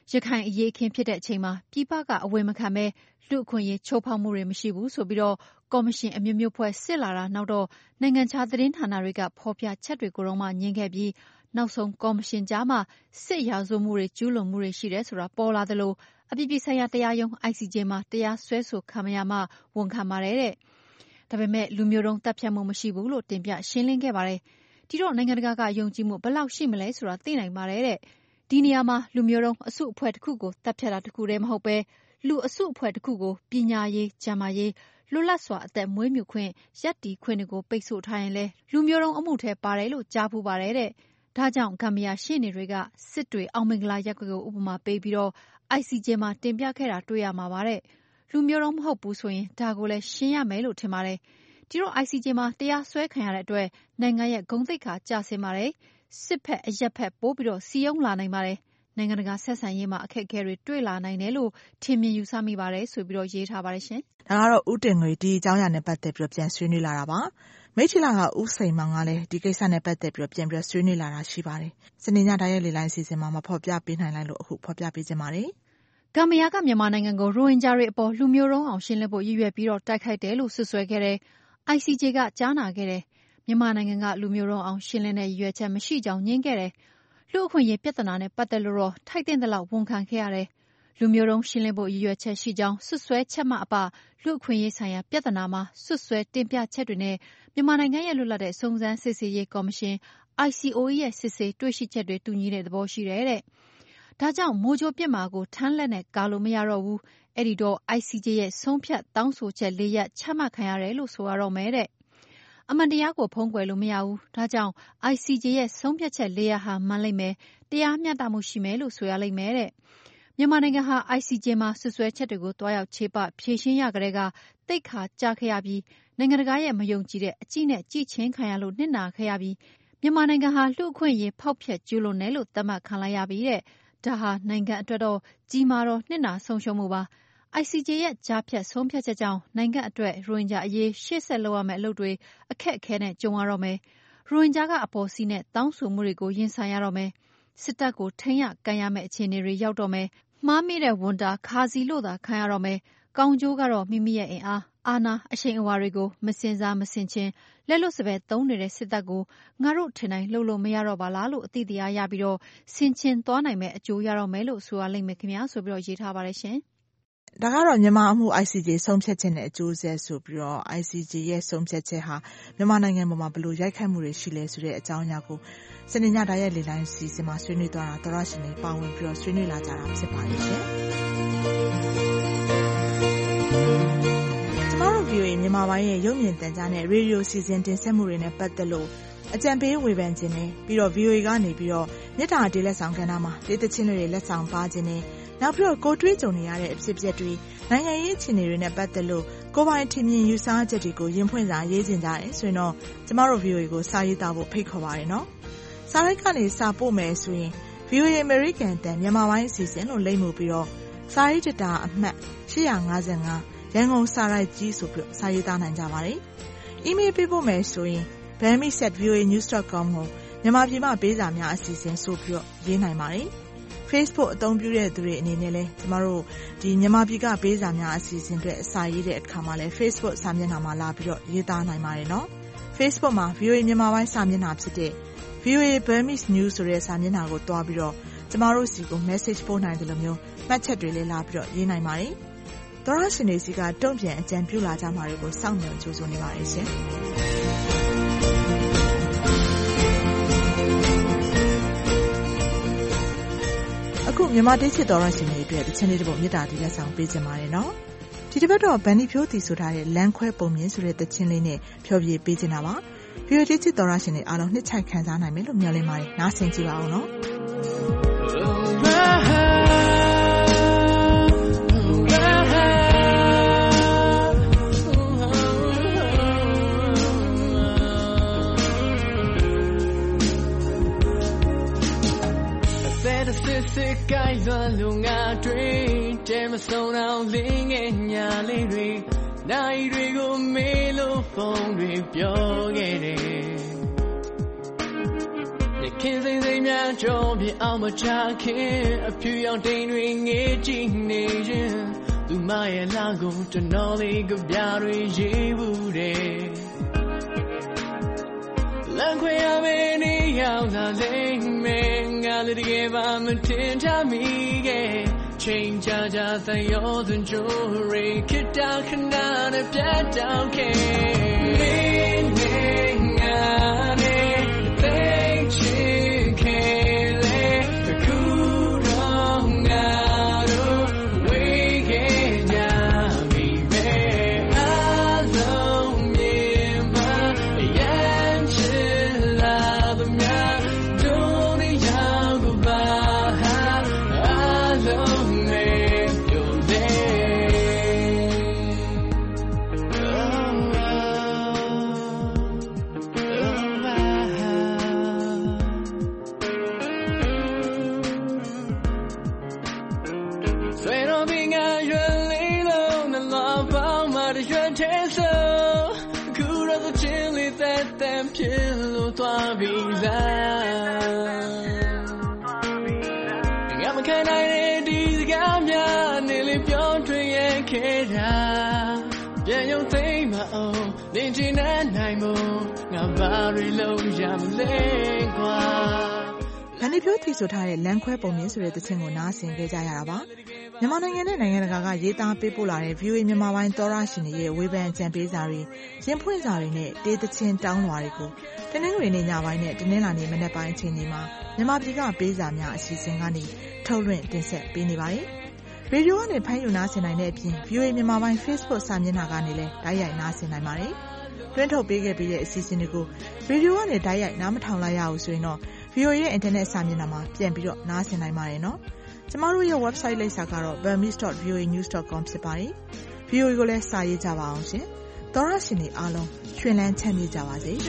ရခိုင်အရေးအခင်းဖြစ်တဲ့အချိန်မှာပြည်ပကအဝင်မခံပဲလူအခွင့်အရေးချိုးဖောက်မှုတွေမရှိဘူးဆိုပြီးတော့ကော်မရှင်အမျိုးမျိုးဖွဲ့စစ်လာတာနောက်တော့နိုင်ငံခြားသတင်းဌာနတွေကဖော်ပြချက်တွေကိုတော့မှညှင်းခဲ့ပြီးနောက်ဆုံးကော်မရှင်ကြားမှာစစ်ရာဇဝမှုတွေကျူးလွန်မှုတွေရှိတယ်ဆိုတာပေါ်လာသလိုအပြည်ပြည်ဆိုင်ရာတရားရုံး I C J မှာတရားစွဲဆိုခံရမှဝန်ခံပါတယ်တဲ့ဒါပေမဲ့လူမျိုးတုံးတပ်ဖြတ်မှုမရှိဘူးလို့တင်ပြရှင်းလင်းခဲ့ပါတယ်ဒီတော့နိုင်ငံတကာကယုံကြည်မှုဘယ်လောက်ရှိမလဲဆိုတာသိနိုင်ပါတယ်တဲ့ဒီနေရာမှာလူမျိုးတုံးအစုအဖွဲ့တစ်ခုကိုတပ်ဖြတ်တာတစ်ခုတည်းမဟုတ်ပဲလူအစုအဖွဲ့တစ်ခုကိုပညာရေးကျန်းမာရေးလွတ်လပ်စွာအသက်မွေးမြူခွင့်ရပ်တည်ခွင့်တွေကိုပိတ်ဆို့ထားရင်လဲလူမျိုးတုံးအမှုထဲပါတယ်လို့ကြားဖူးပါတယ်တဲ့ဒါကြောင့်ဂမ်ဘီယာရှေ့နေတွေကစစ်တွေအောင်မင်္ဂလာရပ်ကွက်ကိုဥပမာပေးပြီးတော့ I C J မှာတင်ပြခဲ့တာတွေ့ရမှာပါတဲ့လူမျိုးတုံးမဟုတ်ဘူးဆိုရင်ဒါကိုလည်းရှင်းရမယ်လို့ထင်ပါတယ်ဒီတော့ I C J မှာတရားစွဲခံရတဲ့အတွက်နိုင်ငံရဲ့ဂုဏ်သိက္ခာကျဆင်းပါတယ်စစ်ဖက်အရက်ဖက်ပိုးပြီးတော့စီယုံလာနိုင်ပါတယ်နိုင်ငံတကာဆက်ဆံရေးမှာအခက်အခဲတွေတွေ့လာနိုင်တယ်လို့ထင်မြင်ယူဆမိပါတယ်ဆိုပြီးတော့ရေးထားပါတယ်ရှင်ဒါကတော့ဦးတင်ငွေဒီအကြောင်းအရာနဲ့ပတ်သက်ပြီးတော့ပြန်ဆွေးနွေးလာတာပါမိထီလာကဦးစိန်မောင်ကလည်းဒီကိစ္စနဲ့ပတ်သက်ပြီးတော့ပြန်ပြီးဆွေးနွေးလာတာရှိပါတယ်စနေညတိုင်းရဲ့လေလိုင်းစီစဉ်မှာမဖော်ပြပေးနိုင်လိုက်လို့အခုဖော်ပြပေးခြင်းပါတယ်ဂမ်ဘီယာကမြန်မာနိုင်ငံကိုရိုဟင်ဂျာတွေအပေါ်လူမျိုးတုံးအောင်ရှင်းလင်းဖို့ရည်ရွယ်ပြီးတော့တိုက်ခိုက်တယ်လို့ဆွဆွဲခဲ့တဲ့ I C J ကကြားနာခဲ့တယ်မြန်မာနိုင်ငံကလူမျိုးတုံးအောင်ရှင်းလင်းတဲ့ရည်ရွယ်ချက်မရှိကြောင်းညင်းခဲ့တယ်လူအခွင့်အရေးပြဿနာနဲ့ပတ်သက်လို့တော့ထိုက်တဲ့လောက်ဝန်ခံခဲ့ရတယ်လူမျိုးတုံးရှင်းလင်းဖို့ရည်ရွယ်ချက်ရှိကြောင်းဆွဆွဲချက်မှအပလူအခွင့်အရေးဆိုင်ရာပြဿနာမှာဆွဆွဲတင်ပြချက်တွေနဲ့မြန်မာနိုင်ငံရဲ့လွတ်လပ်တဲ့စုံစမ်းစစ်ဆေးရေးကော်မရှင် I C O E ရဲ့စစ်ဆေးတွေ့ရှိချက်တွေတူညီတဲ့သဘောရှိတယ်တဲ့ဒါကြောင့်မိုးကြိုးပြစ်မှာကိုထမ်းလက်နဲ့ကာလို့မရတော့ဘူးအဲ့ဒီတော့ I C J ရဲ့ဆုံးဖြတ်တောင်းဆိုချက်လေးရပ်ချမှတ်ခံရတယ်လို့ဆိုရတော့မယ်တဲ့အမှန်တရားကိုဖုံးကွယ်လို့မရဘူးဒါကြောင့် I C J ရဲ့ဆုံးဖြတ်ချက်လေးရပ်ဟာမှန်လိမ့်မယ်တရားမျှတမှုရှိမယ်လို့ဆိုရလိမ့်မယ်တဲ့မြန်မာနိုင်ငံဟာ I C J မှာဆွဆွဲချက်တွေကိုတွားရောက်ခြေပဖြေရှင်းရကြတဲ့ကတိတ်ခါကြခဲ့ရပြီးနိုင်ငံတကာရဲ့မယုံကြည်တဲ့အကြည့်နဲ့ကြည့်ချင်းခံရလို့နှိမ့်နာခဲ့ရပြီးမြန်မာနိုင်ငံဟာလူအခွင့်အရေးဖောက်ဖျက်ကျူးလွန်တယ်လို့သတ်မှတ်ခံလိုက်ရပြီးတဲ့ဒါဟာနိုင်ငံအတွက်တော့ကြီးမားတော့နှိမ့်နာဆုံးရှုံးမှုပါI C J ရဲ့ကြားဖြတ်ဆုံးဖြတ်ချက်ကြောင့်နိုင်ငံအတွက်ရိုဟင်ဂျာအရေးရှေ့ဆက်လုပ်ရမယ့်အလုပ်တွေအခက်အခဲနဲ့ကြုံရတော့မယ်ရိုဟင်ဂျာကအပေါ်စီးနဲ့တောင်းဆိုမှုတွေကိုရင်ဆိုင်ရတော့မယ်စစ်တပ်ကိုထိန်းရကန်ရမယ့်အခြေအနေတွေရောက်တော့မယ်မှားမိတဲ့ဝန်တာခါစီလို့သာခံရတော့မယ်ကောင်းကျိုးကတော့မိမိရဲ့အင်အားအာဏာအရှိန်အဝါတွေကိုမစင်စားမစင်ချင်းလက်လွတ်စပယ်သုံးနေတဲ့စစ်တပ်ကိုငါတို့ထင်တိုင်းလှုပ်လို့မရတော့ပါလားလို့အသိတရားရပြီးတော့ဆင်ချင်းသွားနိုင်မဲ့အကျိုးရတော့မယ်လို့ဆိုရလိမ့်မယ်ခင်ဗျာဆိုပြီးတော့ရေးထားပါတယ်ရှင်ဒါကတော့မြန်မာအမှု I C J ဆုံးဖြတ်ချက်နဲ့အကျိုးဆက်ဆိုပြီးတော့ I C J ရဲ့ဆုံးဖြတ်ချက်ဟာမြန်မာနိုင်ငံပေါ်မှာဘယ်လိုရိုက်ခတ်မှုတွေရှိလဲဆိုတဲ့အကြောင်းအရာကိုစနေညတိုင်းရဲ့လေလိုင်းစီစဉ်မှာဆွေးနွေးသွားတာသောရရှင်တွေပါဝင်ပြီးတော့ဆွေးနွေးလာကြတာဖြစ်ပါတယ်ရှင်ကျမတို့ V O A မြန်မာပိုင်းရဲ့ရုပ်မြင်သံကြားနဲ့ရေဒီယိုစီစဉ်တင်ဆက်မှုတွေနဲ့ပတ်သက်လို့အကြံပေးဝေဖန်ခြင်းနဲ့ပြီးတော့ V O A ကနေပြီးတော့မြစ်တာတေးလက်ဆောင်ကဏ္ဍမှာတေးသချင်းတွေလက်ဆောင်ပါခြင်းနဲ့နောက်ပြီးတော့ကိုတွေးကြုံနေရတဲ့အဖြစ်အပျက်တွေနိုင်ငံရေးအခြေအနေတွေနဲ့ပတ်သက်လို့ကိုပိုင်ထင်မြင်ယူဆချက်တွေကိုရင်ဖွင့်စာရေးကျင်ကြတယ်ဆိုရင်တော့ကျမတို့ V O A ကိုစာရေးသားဖို့ဖိတ်ခေါ်ပါရနော်စာရိုက်ကနေစာပို့မယ်ဆိုရင် V O A American တန်မြန်မာပိုင်းအစီအစဉ်လို့လိမ့်မှုပြီးတော့စာရေးတတာအမှတ်၈၅၅ရန်ကုန်စာရိုက်ကြီးဆိုပြီးစာရေးသားနိုင်ကြပါတယ်။ email ပေးဖို့မယ်ဆိုရင် bami at v o a news dot com ကိုမြန်မာပြည်မှာပေးစာများအစီအစဉ်ဆိုပြီးတော့ရေးနိုင်ပါတယ်။ Facebook အသုံးပြုတဲ့သူတွေအနေနဲ့လည်းကျမတို့ဒီမြန်မာပြည်ကပေးစာများအစီအစဉ်တွေအစာရေးတဲ့အခါမှာလည်း Facebook စာမျက်နှာမှာလာပြီးတော့ရေးသားနိုင်ပါတယ်နော်။ Facebook မှာ V O A မြန်မာပိုင်းစာမျက်နှာဖြစ်တဲ့ V O A Burmese News ဆိုတဲ့စာမျက်နှာကိုတွားပြီးတော့ကျမတို့စီကို message ပို့နိုင်တယ်လို့မျိုးမှတ်ချက်တွေလည်းလာပြီးတော့ရေးနိုင်ပါတယ်။သောရရှင်တွေစီကတုံ့ပြန်အကြံပြုလာကြမှာတွေကိုစောင့်မျှော်ကြိုးဆိုနေပါတယ်ရှင်။အခုမြန်မာဒေသချစ်တော်ရရှင်တွေအတွက်တခြင်းလေးတစ်ပုဒ်မြတ်တာဒီလက်ဆောင်ပေးကြပါရနော်ဒီတစ်ပတ်တော့ဗန်ဒီဖြိုးတီဆိုထားတဲ့လမ်းခွဲပုံမြင်ဆိုတဲ့တခြင်းလေးနဲ့ဖြောပြပေးကြတာပါဗီဒီယိုဒေသချစ်တော်ရရှင်တွေအားလုံးနှစ်ချိုက်ခံစားနိုင်မယ်လို့မျှော်လင့်ပါတယ်နားဆင်ကြည့်ပါဦးနော်စစ်ကိုင်းလွန်လုံငါတွေတဲမဆုံးအောင်လင်းငယ်ညာလေးတွေနိုင်တွေကိုမေးလို့ဖုန်းတွေပြောခဲ့တယ်တကခင်စိမ့်စိမ့်များကြောပြအောင်မချခင်အဖြူရောင်တိမ်တွေငေးကြည့်နေရင်သူမရဲ့လာကိုတနော်လေးကပြတွေရေးဘူးတယ်လမ်းခွေရမယ့်နေရောက်လာလိမ့်မယ်ငါလည်းတကယ်ပါမထင်ချမိခဲ့ချိန်ကြာကြာသံရောသွန်ကြိုးရိခိတာခဏနဲ့ပြတ်တောက်ခဲ့မင်းနဲ့ငါနဲ့သိချင်ခဲ့လေအခုတော့ငါတို့ဝေးခဲ့ကြပြီပဲအလုံးမြင်မှာရမ်းချင်လာသမျှတို့နေရောက်ကိုပါအလုံးဖြစ်လို့သွားပြီလားငါမခံနိုင်တဲ့ဒီစကားများနေလေပြောထွင်ရခဲ့တာပြန်ရုံသိမ့်မအောင်နေချင်တဲ့နိုင်မို့ငါဘာတွေလုံးရမလဲကွာဗန်ဒီဖြိုးတီဆိုထားတဲ့လမ်းခွဲပုံမြင်ဆိုတဲ့သချင်းကိုနားဆင်ခဲ့ကြရတာပါမြန်မာနိုင်ငံနဲ့နိုင်ငံတကာကရေးသားပေးပို့လာတဲ့ ဗီအိုအေ မြန်မာပိုင်းသောရရှင်တွေရဲ့ဝေဖန်အကြံပေးစာတွေရင်ဖွင့်စာတွေနဲ့တေးသချင်းတောင်းလွှာတွေကိုတနင်္ဂနွေနေ့ညပိုင်းနဲ့တနင်္လာနေ့မနက်ပိုင်းအချိန်တွေမှာမြန်မာပြည်ကပေးစာများအစီအစဉ်ကနေထုတ်လွှင့်တင်ဆက်ပေးနေပါတယ်။ရေဒီယိုကနေဖမ်းယူနားဆင်နိုင်တဲ့အပြင် ဗီအိုအေ မြန်မာပိုင်း Facebook စာမျက်နှာကနေလည်းတိုက်ရိုက်နားဆင်နိုင်ပါတယ်။တွင်းထုတ်ပေးခဲ့ပြီးတဲ့အစီအစဉ်တွေကိုရေဒီယိုကနေတိုက်ရိုက်နားမထောင်လိုက်ရဘူးဆိုရင်တော့ ဗီအိုအေ ရဲ့အင်တာနက်စာမျက်နှာမှာပြန်ပြီးတော့နားဆင်နိုင်ပါတယ်နော်။ကျမတို့ရဲ့ website လိပ်စာကတော့ burmese dot v o a news dot com ဖြစ်ပါတယ်။ ဗီအိုအေ ကိုလည်းစာရေးကြပါအောင်ရှင်။သောရရှင်တွေအားလုံးရွှင်လန်းချမ်းမြေ့ကြပါစေ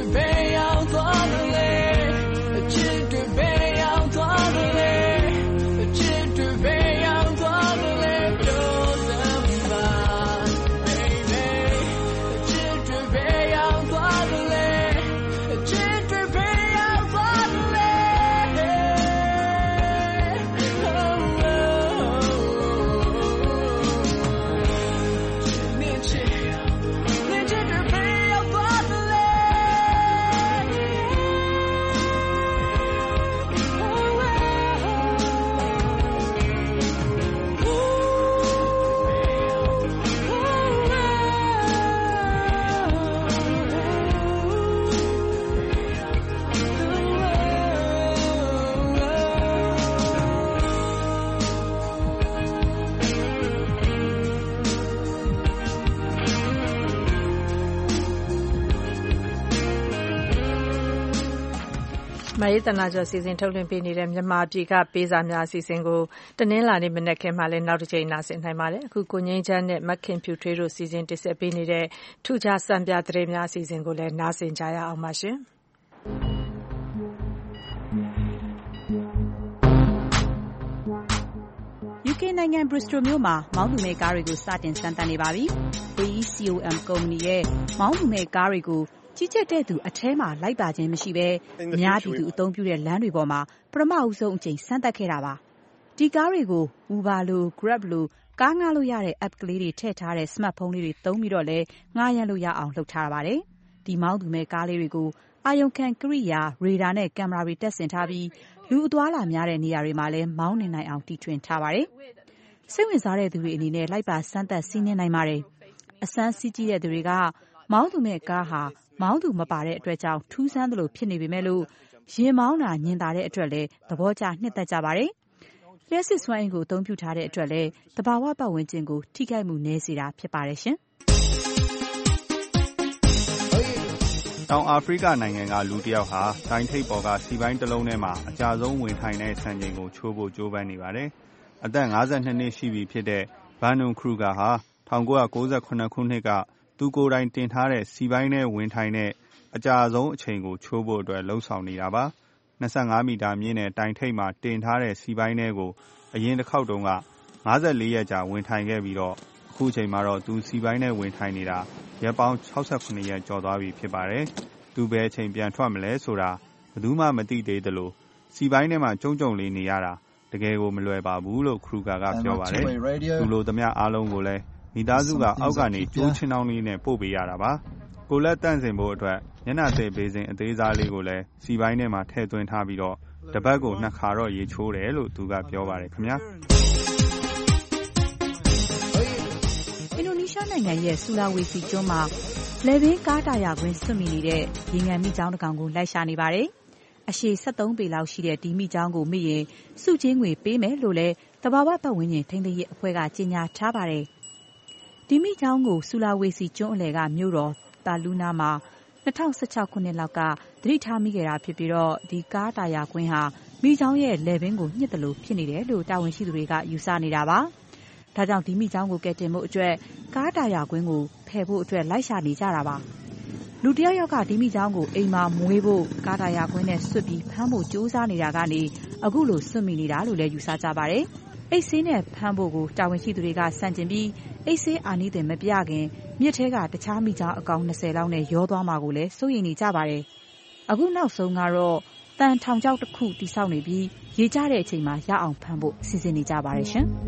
မယေတနာကျော်စီစဉ်ထုတ်လွှင့်ပေးနေတဲ့မြန်မာပြည်ကပေးစာများအစီအစဉ်ကိုတနင်္လာနေ့မနက်ခင်းမှလည်းနောက်တစ်ချိန်နားဆင်နိုင်ပါတယ်အခုကိုငိမ့်ချမ်းနဲ့မခင်ဖြူထွေးတို့စီစဉ်တင်ဆက်ပေးနေတဲ့ထူးခြားစံပြသတင်းများအစီအစဉ်ကိုလည်းနားဆင်ကြရအောင်ပါရှင်ယူကေနိုင်ငံဘရစ္စတိုမြို့မှာမောင်းသူမဲ့ကားတွေကိုစတင်စမ်းသပ်နေပါပြီ။အေ အီ စီ အို အမ် ကုမ္ပဏီရဲ့မောင်းသူမဲ့ကားတွေကိုကြီးကြပ်တဲ့သူအထဲမှာလိုက်ပါခြင်းမရှိဘဲအများပြည်သူအသုံးပြုတဲ့လမ်းတွေပေါ်မှာပထမဦးဆုံးအကြိမ်စမ်းသပ်ခဲ့တာပါ။ဒီကားတွေကို Uber လို Grab လိုကားငှားလို့ရတဲ့ app ကလေးတွေထည့်ထားတဲ့ smartphone လေးတွေသုံးပြီးတော့လည်းငှားရမ်းလို့ရအောင်လုပ်ထားပါတယ်။ဒီမောင်းသူမဲ့ကားလေးတွေကိုအာရုံခံကိရိယာရေဒါနဲ့ကင်မရာတွေတပ်ဆင်ထားပြီးလူအသွားလာများတဲ့နေရာတွေမှာလည်းမောင်းနေနိုင်အောင်တီထွင်ထားပါတယ်။စိတ်ဝင်စားတဲ့သူတွေအနေနဲ့လိုက်ပါစမ်းသပ်စီးနင်းနိုင်ပါတယ်။အစမ်းစီးကြည့်တဲ့သူတွေကမောင်းသူမဲ့ကားဟာမောင်းသူမပါတဲ့အတွက်ကြောင့်ထူးဆန်းသလိုဖြစ်နေပေမဲ့လို့ရင်မောင်းတာညင်တာတဲ့အတွက်လည်းသဘောကျနှစ်သက်ကြပါတယ်။လျှက်စစ်စွမ်းအင်ကိုအသုံးပြုထားတဲ့အတွက်လည်းသဘာဝပတ်ဝန်းကျင်ကိုထိခိုက်မှုနည်းစေတာဖြစ်ပါတယ်ရှင်။တောင်အာဖရိကနိုင်ငံကလူတစ်ယောက်ဟာတိုင်းထိပ်ပေါ်ကစီပိုင်းတစ်လုံးထဲမှာအကျဆုံးဝင်ထိုင်တဲ့စံချိန်ကိုချိုးဖို့ကြိုးပမ်းနေပါတယ်။အသက်၅၂နှစ်ရှိပြီဖြစ်တဲ့ဘန်နွန်ခရူဂါဟာ၁၉၉၇ခုနှစ်ကသူကိုယ်တိုင်တင်ထားတဲ့စီပိုင်းထဲဝင်ထိုင်တဲ့အကြာဆုံးအချိန်ကိုချိုးဖို့အတွက်လှုံ့ဆော်နေတာပါ။၂၅မီတာမြင့်တဲ့တိုင်ထိပ်မှာတင်ထားတဲ့စီပိုင်းထဲကိုအရင်တစ်ခေါက်တုန်းက၅၄ရက်ကြာဝင်ထိုင်ခဲ့ပြီးတော့အခုချိန်မှာတော့သူစီပိုင်းထဲဝင်ထိုင်နေတာရက်ပေါင်း၆၇ရက်ကျော်သွားပြီဖြစ်ပါတယ်။သူဘယ်အချိန်ပြန်ထွက်မလဲဆိုတာဘယ်သူမှမသိသေးသလိုစီပိုင်းထဲမှာကြုံကြုံလေးနေရတာတကယ်ကိုမလွယ်ပါဘူးလို့ခရူဂါကပြောပါတယ်။သူလိုသမျှအားလုံးကိုလည်းမိသားစုကအောက်ကနေကျိုးချင်းနှောင်းလေးနဲ့ပို့ပေးရတာပါ။ကိုလက်တန့်စင်ဖို့အတွက်ညနာတဲ့ဘေးစင်အသေးစားလေးကိုလည်းစီပိုင်းထဲမှာထည့်သွင်းထားပြီးတော့တပတ်ကိုနှစ်ခါတော့ရေချိုးတယ်လို့သူကပြောပါတယ်ခင်ဗျာ။အင်ဒိုနီးရှားနိုင်ငံရဲ့ဆူလာဝေစီကျွန်းမှာလယ်ဘင်းကားတာယာကွင်းစွန့်မိနေတဲ့ရေငန်မိကျောင်းတစ်ကောင်ကိုလိုက်ရှာနေပါတယ်။အရှည်၁၃ပေလောက်ရှိတဲ့ဒီမိကျောင်းကိုမိရင်စုချင်းငွေပေးမယ်လို့လည်းတဘာဝပတ်ဝန်းကျင်ထိန်းသိမ်းရေးအဖွဲ့ကကြေညာထားပါတယ်။ဒီမိကျောင်းကိုဆူလာဝေစီကျွန်းအလယ်ကမြို့တော်တာလူနာမှာ၂၀၁၆ခုနှစ်လောက်ကသတိထားမိခဲ့တာဖြစ်ပြီးတော့ဒီကားတာယာကွင်းဟာမိကျောင်းရဲ့လယ်ဘင်းကိုညှစ်တယ်လို့ဖြစ်နေတယ်လို့တာဝန်ရှိသူတွေကယူဆနေတာပါ။ဒါကြောင့်ဒီမိကျောင်းကိုကယ်တင်ဖို့အတွက်ကားတာယာကွင်းကိုဖယ်ဖို့အတွက်လိုက်ရှာနေကြတာပါ။လူတယောက်ယောက်ကဒီမိကျောင်းကိုအိမ်မှာမွေးဖို့ကားတာယာကွင်းနဲ့ဆွတ်ပြီးဖမ်းဖို့ကြိုးစားနေတာကနေအခုလိုဆွတ်မိနေတာလို့လည်းယူဆကြပါတယ်။အိတ်ဆေးနဲ့ဖမ်းဖို့ကိုတာဝန်ရှိသူတွေကစန့်ကျင်ပြီးအိတ်ဆေးအာနိသင်မပြခင်မြစ်ထဲကတခြားမိကျောင်းအကောင်၂၀လောက်နဲ့ရောသွားမှာကိုလည်းစိုးရိမ်နေကြပါတယ်။အခုနောက်ဆုံးကတော့တန်ထောင်ချောက်တစ်ခုတိဆောက်နေပြီးရေကျတဲ့အချိန်မှာရအောင်ဖမ်းဖို့စီစဉ်နေကြပါတယ်ရှင်။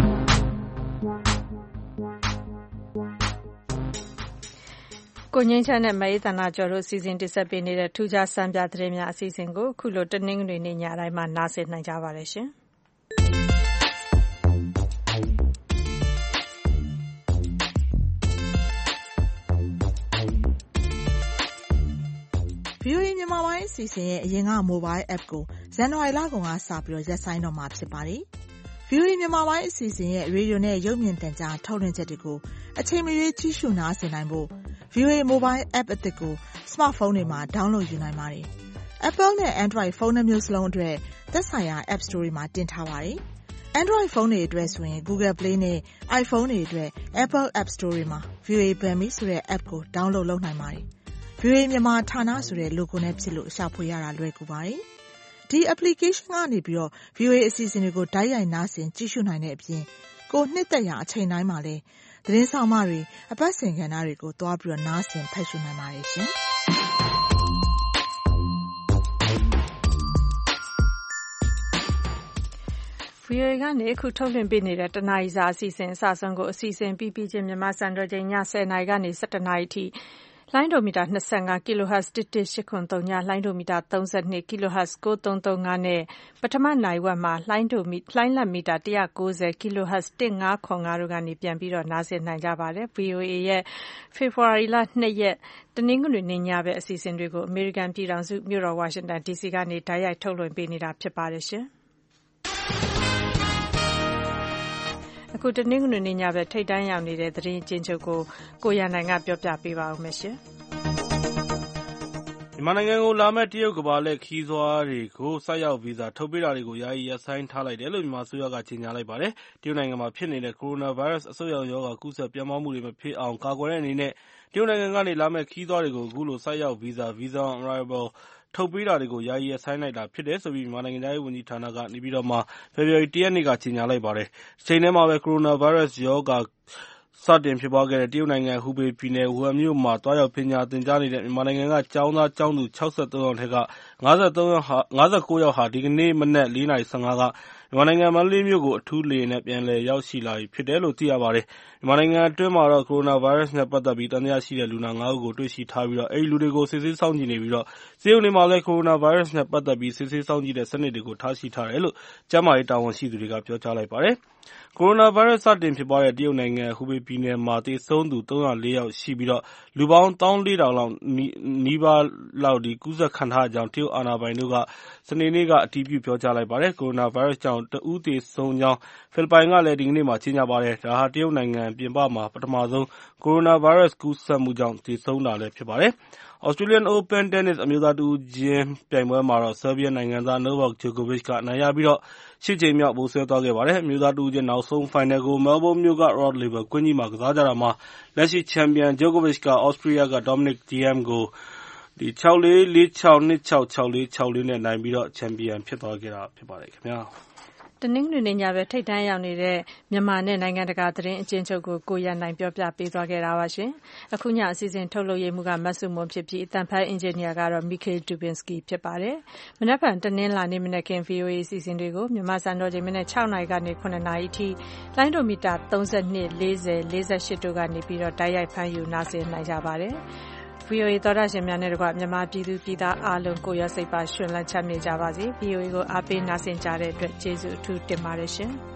ကိုငင်းချမ်းနဲ့မအေးသန္တာကျော်တို့စီစဉ်တင်ဆက်ပေးနေတဲ့ထူးခြားစံပြသတင်းများအစီအစဉ်ကိုအခုလိုတနင်္ဂနွေနေ့ညတိုင်းမှာနားဆင်နိုင်ကြပါတယ်ရှင်။ဗွီအိုအေ မြန်မာပိုင်းအစီအစဉ်ရဲ့အရင်က Mobile App ကိုဇန်နဝါရီလကုန်ကစပြီးရပ်ဆိုင်းတော့မှာဖြစ်ပါတယ်။ ဗွီအိုအေမြန်မာပိုင်းအစီအစဉ်ရဲ့ရေဒီယိုနဲ့ရုပ်မြင်သံကြားထုတ်လွှင့်ချက်တွေကိုအချိန်မရွေးကြည့်ရှုနားဆင်နိုင်ဖို့ ဗွီအိုအေ Mobile App အသစ်ကိုစမတ်ဖုန်းတွေမှာ download ယူနိုင်ပါတယ်။ Apple နဲ့ Android ဖုန်းနှမျိုးစလုံးအတွက်သက်ဆိုင်ရာ App Store တွေမှာတင်ထားပါတယ်။ Android ဖုန်းတွေအတွက်ဆိုရင် Google Play နဲ့ iPhone တွေအတွက် Apple App Store တွေမှာ ဗွီအိုအေ Bambi ဆိုတဲ့ App ကို download လုပ်နိုင်ပါတယ်။ ဗွီအိုအေမြန်မာဌာနဆိုတဲ့ logo နဲ့ဖြစ်လို့ရှာဖွေရတာလွယ်ကူပါတယ်။ဒီ application ကနေပြီးတော့ ဗွီအိုအေအစီအစဉ်တွေကိုတိုက်ရိုက်နားဆင်ကြည့်ရှုနိုင်တဲ့အပြင်ကိုနှစ်သက်ရာအချိန်တိုင်းမှာလည်းသတင်းဆောင်မတွေအပတ်စဉ်ကဏ္ဍတွေကိုသွားပြီးတော့နားဆင်ဖတ်ရှုနိုင်ပါတယ်ရှင်။ဗွီအိုအေကနေအခုထုတ်လွှင့်ပေးနေတဲ့တနာရီစာအစီအစဉ်အစဆုံးကိုအစီအစဉ်ပြီးပြီးချင်းမြန်မာစံတော်ချိန်ည၁၀နာရီကနေ၁၁နာရီထိလိုင်းဒိုမီတာ၂၅ kHz တစ်တစ်ရှစ်ခွန်သုံးညလိုင်းဒိုမီတာ၃၂ kHz ၉၃၃၅နဲ့ပထမနိုင်ဝက်မှာလိုင်းဒိုမီလိုင်းလက်မီတာ၁၉၀ kHz ၁၅ခွန်၅တို့ကနေပြန်ပြီးတော့နားဆင်နိုင်ကြပါတယ်။ ဗွီအိုအေရဲ့ဖေဖော်ဝါရီလ၂ရက်တနင်္ဂနွေနေ့ညဘက်အစီအစဉ်တွေကိုအမေရိကန်ပြည်ထောင်စုမြို့တော်ဝါရှင်တန် ဒီစီကနေတိုက်ရိုက်ထုတ်လွှင့်ပေးနေတာဖြစ်ပါတယ်ရှင်။အခုတနင်္ဂနွေနေ့ညဘက်ထိပ်တန်းရောက်နေတဲ့သတင်းအကျဉ်းချုပ်ကိုကိုရန်နိုင်ကပြောပြပေးပါဦးမယ်ရှင်။မြန်မာနိုင်ငံကိုလာမယ့်တရုတ်ကမ္ဘာလှည့်ခရီးသွားတွေကိုဆိုက်ရောက်ဗီဇာထုတ်ပေးတာတွေကိုယာယီရပ်ဆိုင်းထားလိုက်တယ်လို့မြန်မာအစိုးရကကြေညာလိုက်ပါတယ်။တရုတ်နိုင်ငံမှာဖြစ်နေတဲ့ကိုရိုနာဗိုင်းရပ်စ်အဆုတ်ရောင်ရောဂါကူးစက်ပြန့်ပွားမှုတွေမဖြစ်အောင်ကာကွယ်တဲ့အနေနဲ့တရုတ်နိုင်ငံကနေလာမယ့်ခရီးသွားတွေကိုအခုလိုဆိုက်ရောက်ဗီဇာ Visa on Arrival ထုတ်ပေးတာတွေကိုယာယီရပ်ဆိုင်းလိုက်တာဖြစ်တယ်လို့မြန်မာနိုင်ငံခြားရေးဝန်ကြီးဌာနကနေပြည်တော်မှာဖေဖော်ဝါရီလ၁ရက်နေ့ကကြေညာလိုက်ပါတယ်။တချိန်တည်းမှာပဲကိုရိုနာဗိုင်းရပ်စ်ရောဂါစတင်ဖြစ်ပွားခဲ့တဲ့တရုတ်နိုင်ငံဟူဘေပြည်နယ်ဝူဟန်မြို့မှာသွားရောက်ပညာသင်ကြားနေတဲ့မြန်မာနိုင်ငံကကျောင်းသားကျောင်းသူ၆၃ယောက်ထဲက၅၉ယောက်ဟာဒီကနေ့မနက်၄နာရီ၁၅ကမြန်မာနိုင်ငံမန္တလေးမြို့ကိုအထူးလေယာဉ်နဲ့ပြန်လည်ရောက်ရှိလာပြီဖြစ်တယ်လို့သိရပါတယ်။မြန်မာနိုင်ငံအတွင်းမှာတော့ကိုရိုနာဗိုင်းရပ်စ်နဲ့ပတ်သက်ပြီးသံသယရှိတဲ့လူနာငါးဦးကိုတွေ့ရှိထားပြီးအဲဒီလူတွေကိုစစ်ဆေးစောင့်ကြည့်နေပြီးဆေးရုံတွေမှာလည်းကိုရိုနာဗိုင်းရပ်စ်နဲ့ပတ်သက်ပြီးစစ်ဆေးစောင့်ကြည့်တဲ့စနစ်တွေကိုထားရှိထားတယ်လို့ကျန်းမာရေးတာဝန်ရှိသူတွေကပြောကြားလိုက်ပါတယ်။ကိုရိုနာဗိုင်းရပ်စ်စတင်ဖြစ်ပွားတဲ့တရုတ်နိုင်ငံဟူဘေပြည်နယ်မှာသေဆုံးသူသုံး၀၄ယောက်ရှိပြီးလူပေါင်း၁၄၀၀၀လောက်နီးပါးလောက်ကူးစက်ခံထားရကြောင်းတရုတ်အာဏာပိုင်တို့ကစနေနေ့ကအတည်ပြုပြောကြားလိုက်ပါတယ်။ကိုရိုနာဗိုင်းရပ်စ်ကြောင့်တဦးသေဆုံးကြောင်းဖိလစ်ပိုင်ကလည်းဒီကနေ့မှာကြေညာပါတယ်။ဒါဟာတရုတ်နိုင်ငံပြင်ပမှာပထမဆုံးကိုရိုနာဗိုင်းရပ်စ်ကူးစက်မှုကြောင့်သေဆုံးတာလည်းဖြစ်ပါတယ်။ Australian Open Tennis အမျိုးသားတဦးချင်းပြိုင်ပွဲမှာတော့ဆာဘီးယားနိုင်ငံသား Novak Djokovic ကအနိုင်ရပြီးရှစ်ကြိမ်မြောက်ဗိုလ်စွဲသွားခဲ့ပါတယ်။အမျိုးသားတဦးချင်းနောက်ဆုံးဖိုင်နယ်ကိုမဲလ်ဘုန်းမြို့က Rod Laver ကွင်းကြီးမှာကစားကြတာမှာလက်ရှိချန်ပီယံ Djokovic က သြစတြီးယားက Dominic Thiem ကိုခြောက်လေး လေးခြောက် နှစ်ခြောက် ခြောက်လေး ခြောက်လေးနဲ့နိုင်ပြီးချန်ပီယံဖြစ်သွားခဲ့တာဖြစ်ပါတယ်ခင်ဗျာ။တနင်္ဂနွေနေ့ညပဲထိပ်တန်းရောက်နေတဲ့မြန်မာနဲ့နိုင်ငံတကာသတင်းအကျဉ်းချုပ်ကိုကိုရန်နိုင်ပြောပြပေးသွားခဲ့တာပါရှင်။အခုညအစီအစဉ်ထုတ်လုပ်ရေးမှူးကမတ်စုမွန်ဖြစ်ပြီးအတန်ဖတ်အင်ဂျင်နီယာကတော့ Mikhail Dubinsky ဖြစ်ပါတယ်။မနက်ဖြန်တနင်္လာနေ့မနက်ခင်း ဗွီအိုအေ အစီအစဉ်တွေကိုမြန်မာစံတော်ချိန်မနက်၆နာရီကနေ၇နာရီအထိလိုင်းဒိုမီတာသုံး၂၄၀၄၈တို့ကနေပြီးတော့တိုက်ရိုက်ဖမ်းယူနားဆင်နိုင်ကြပါတယ်။ဗွီအိုအေသောတာရှင်များနဲ့တကွမြန်မာပြည်သူပြည်သားအားလုံးကိုရောစိတ်ပါရှင်လန်းချမ်းမြေ့ကြပါစေ။ ဗွီအိုအေကိုအားပေးနားဆင်ကြတဲ့အတွက်ကျေးဇူးအထူးတင်ပါတယ်ရှင်။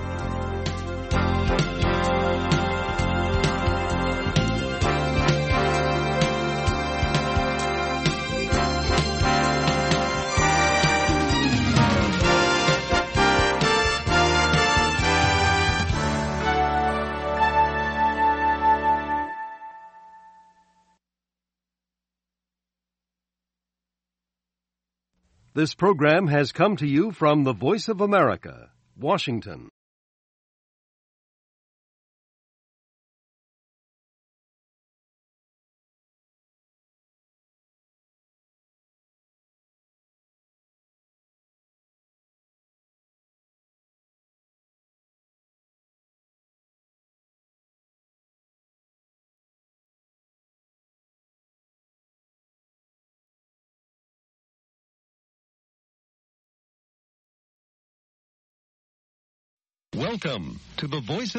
This program has come to you from the Voice of America, Washington. Welcome to the Voice of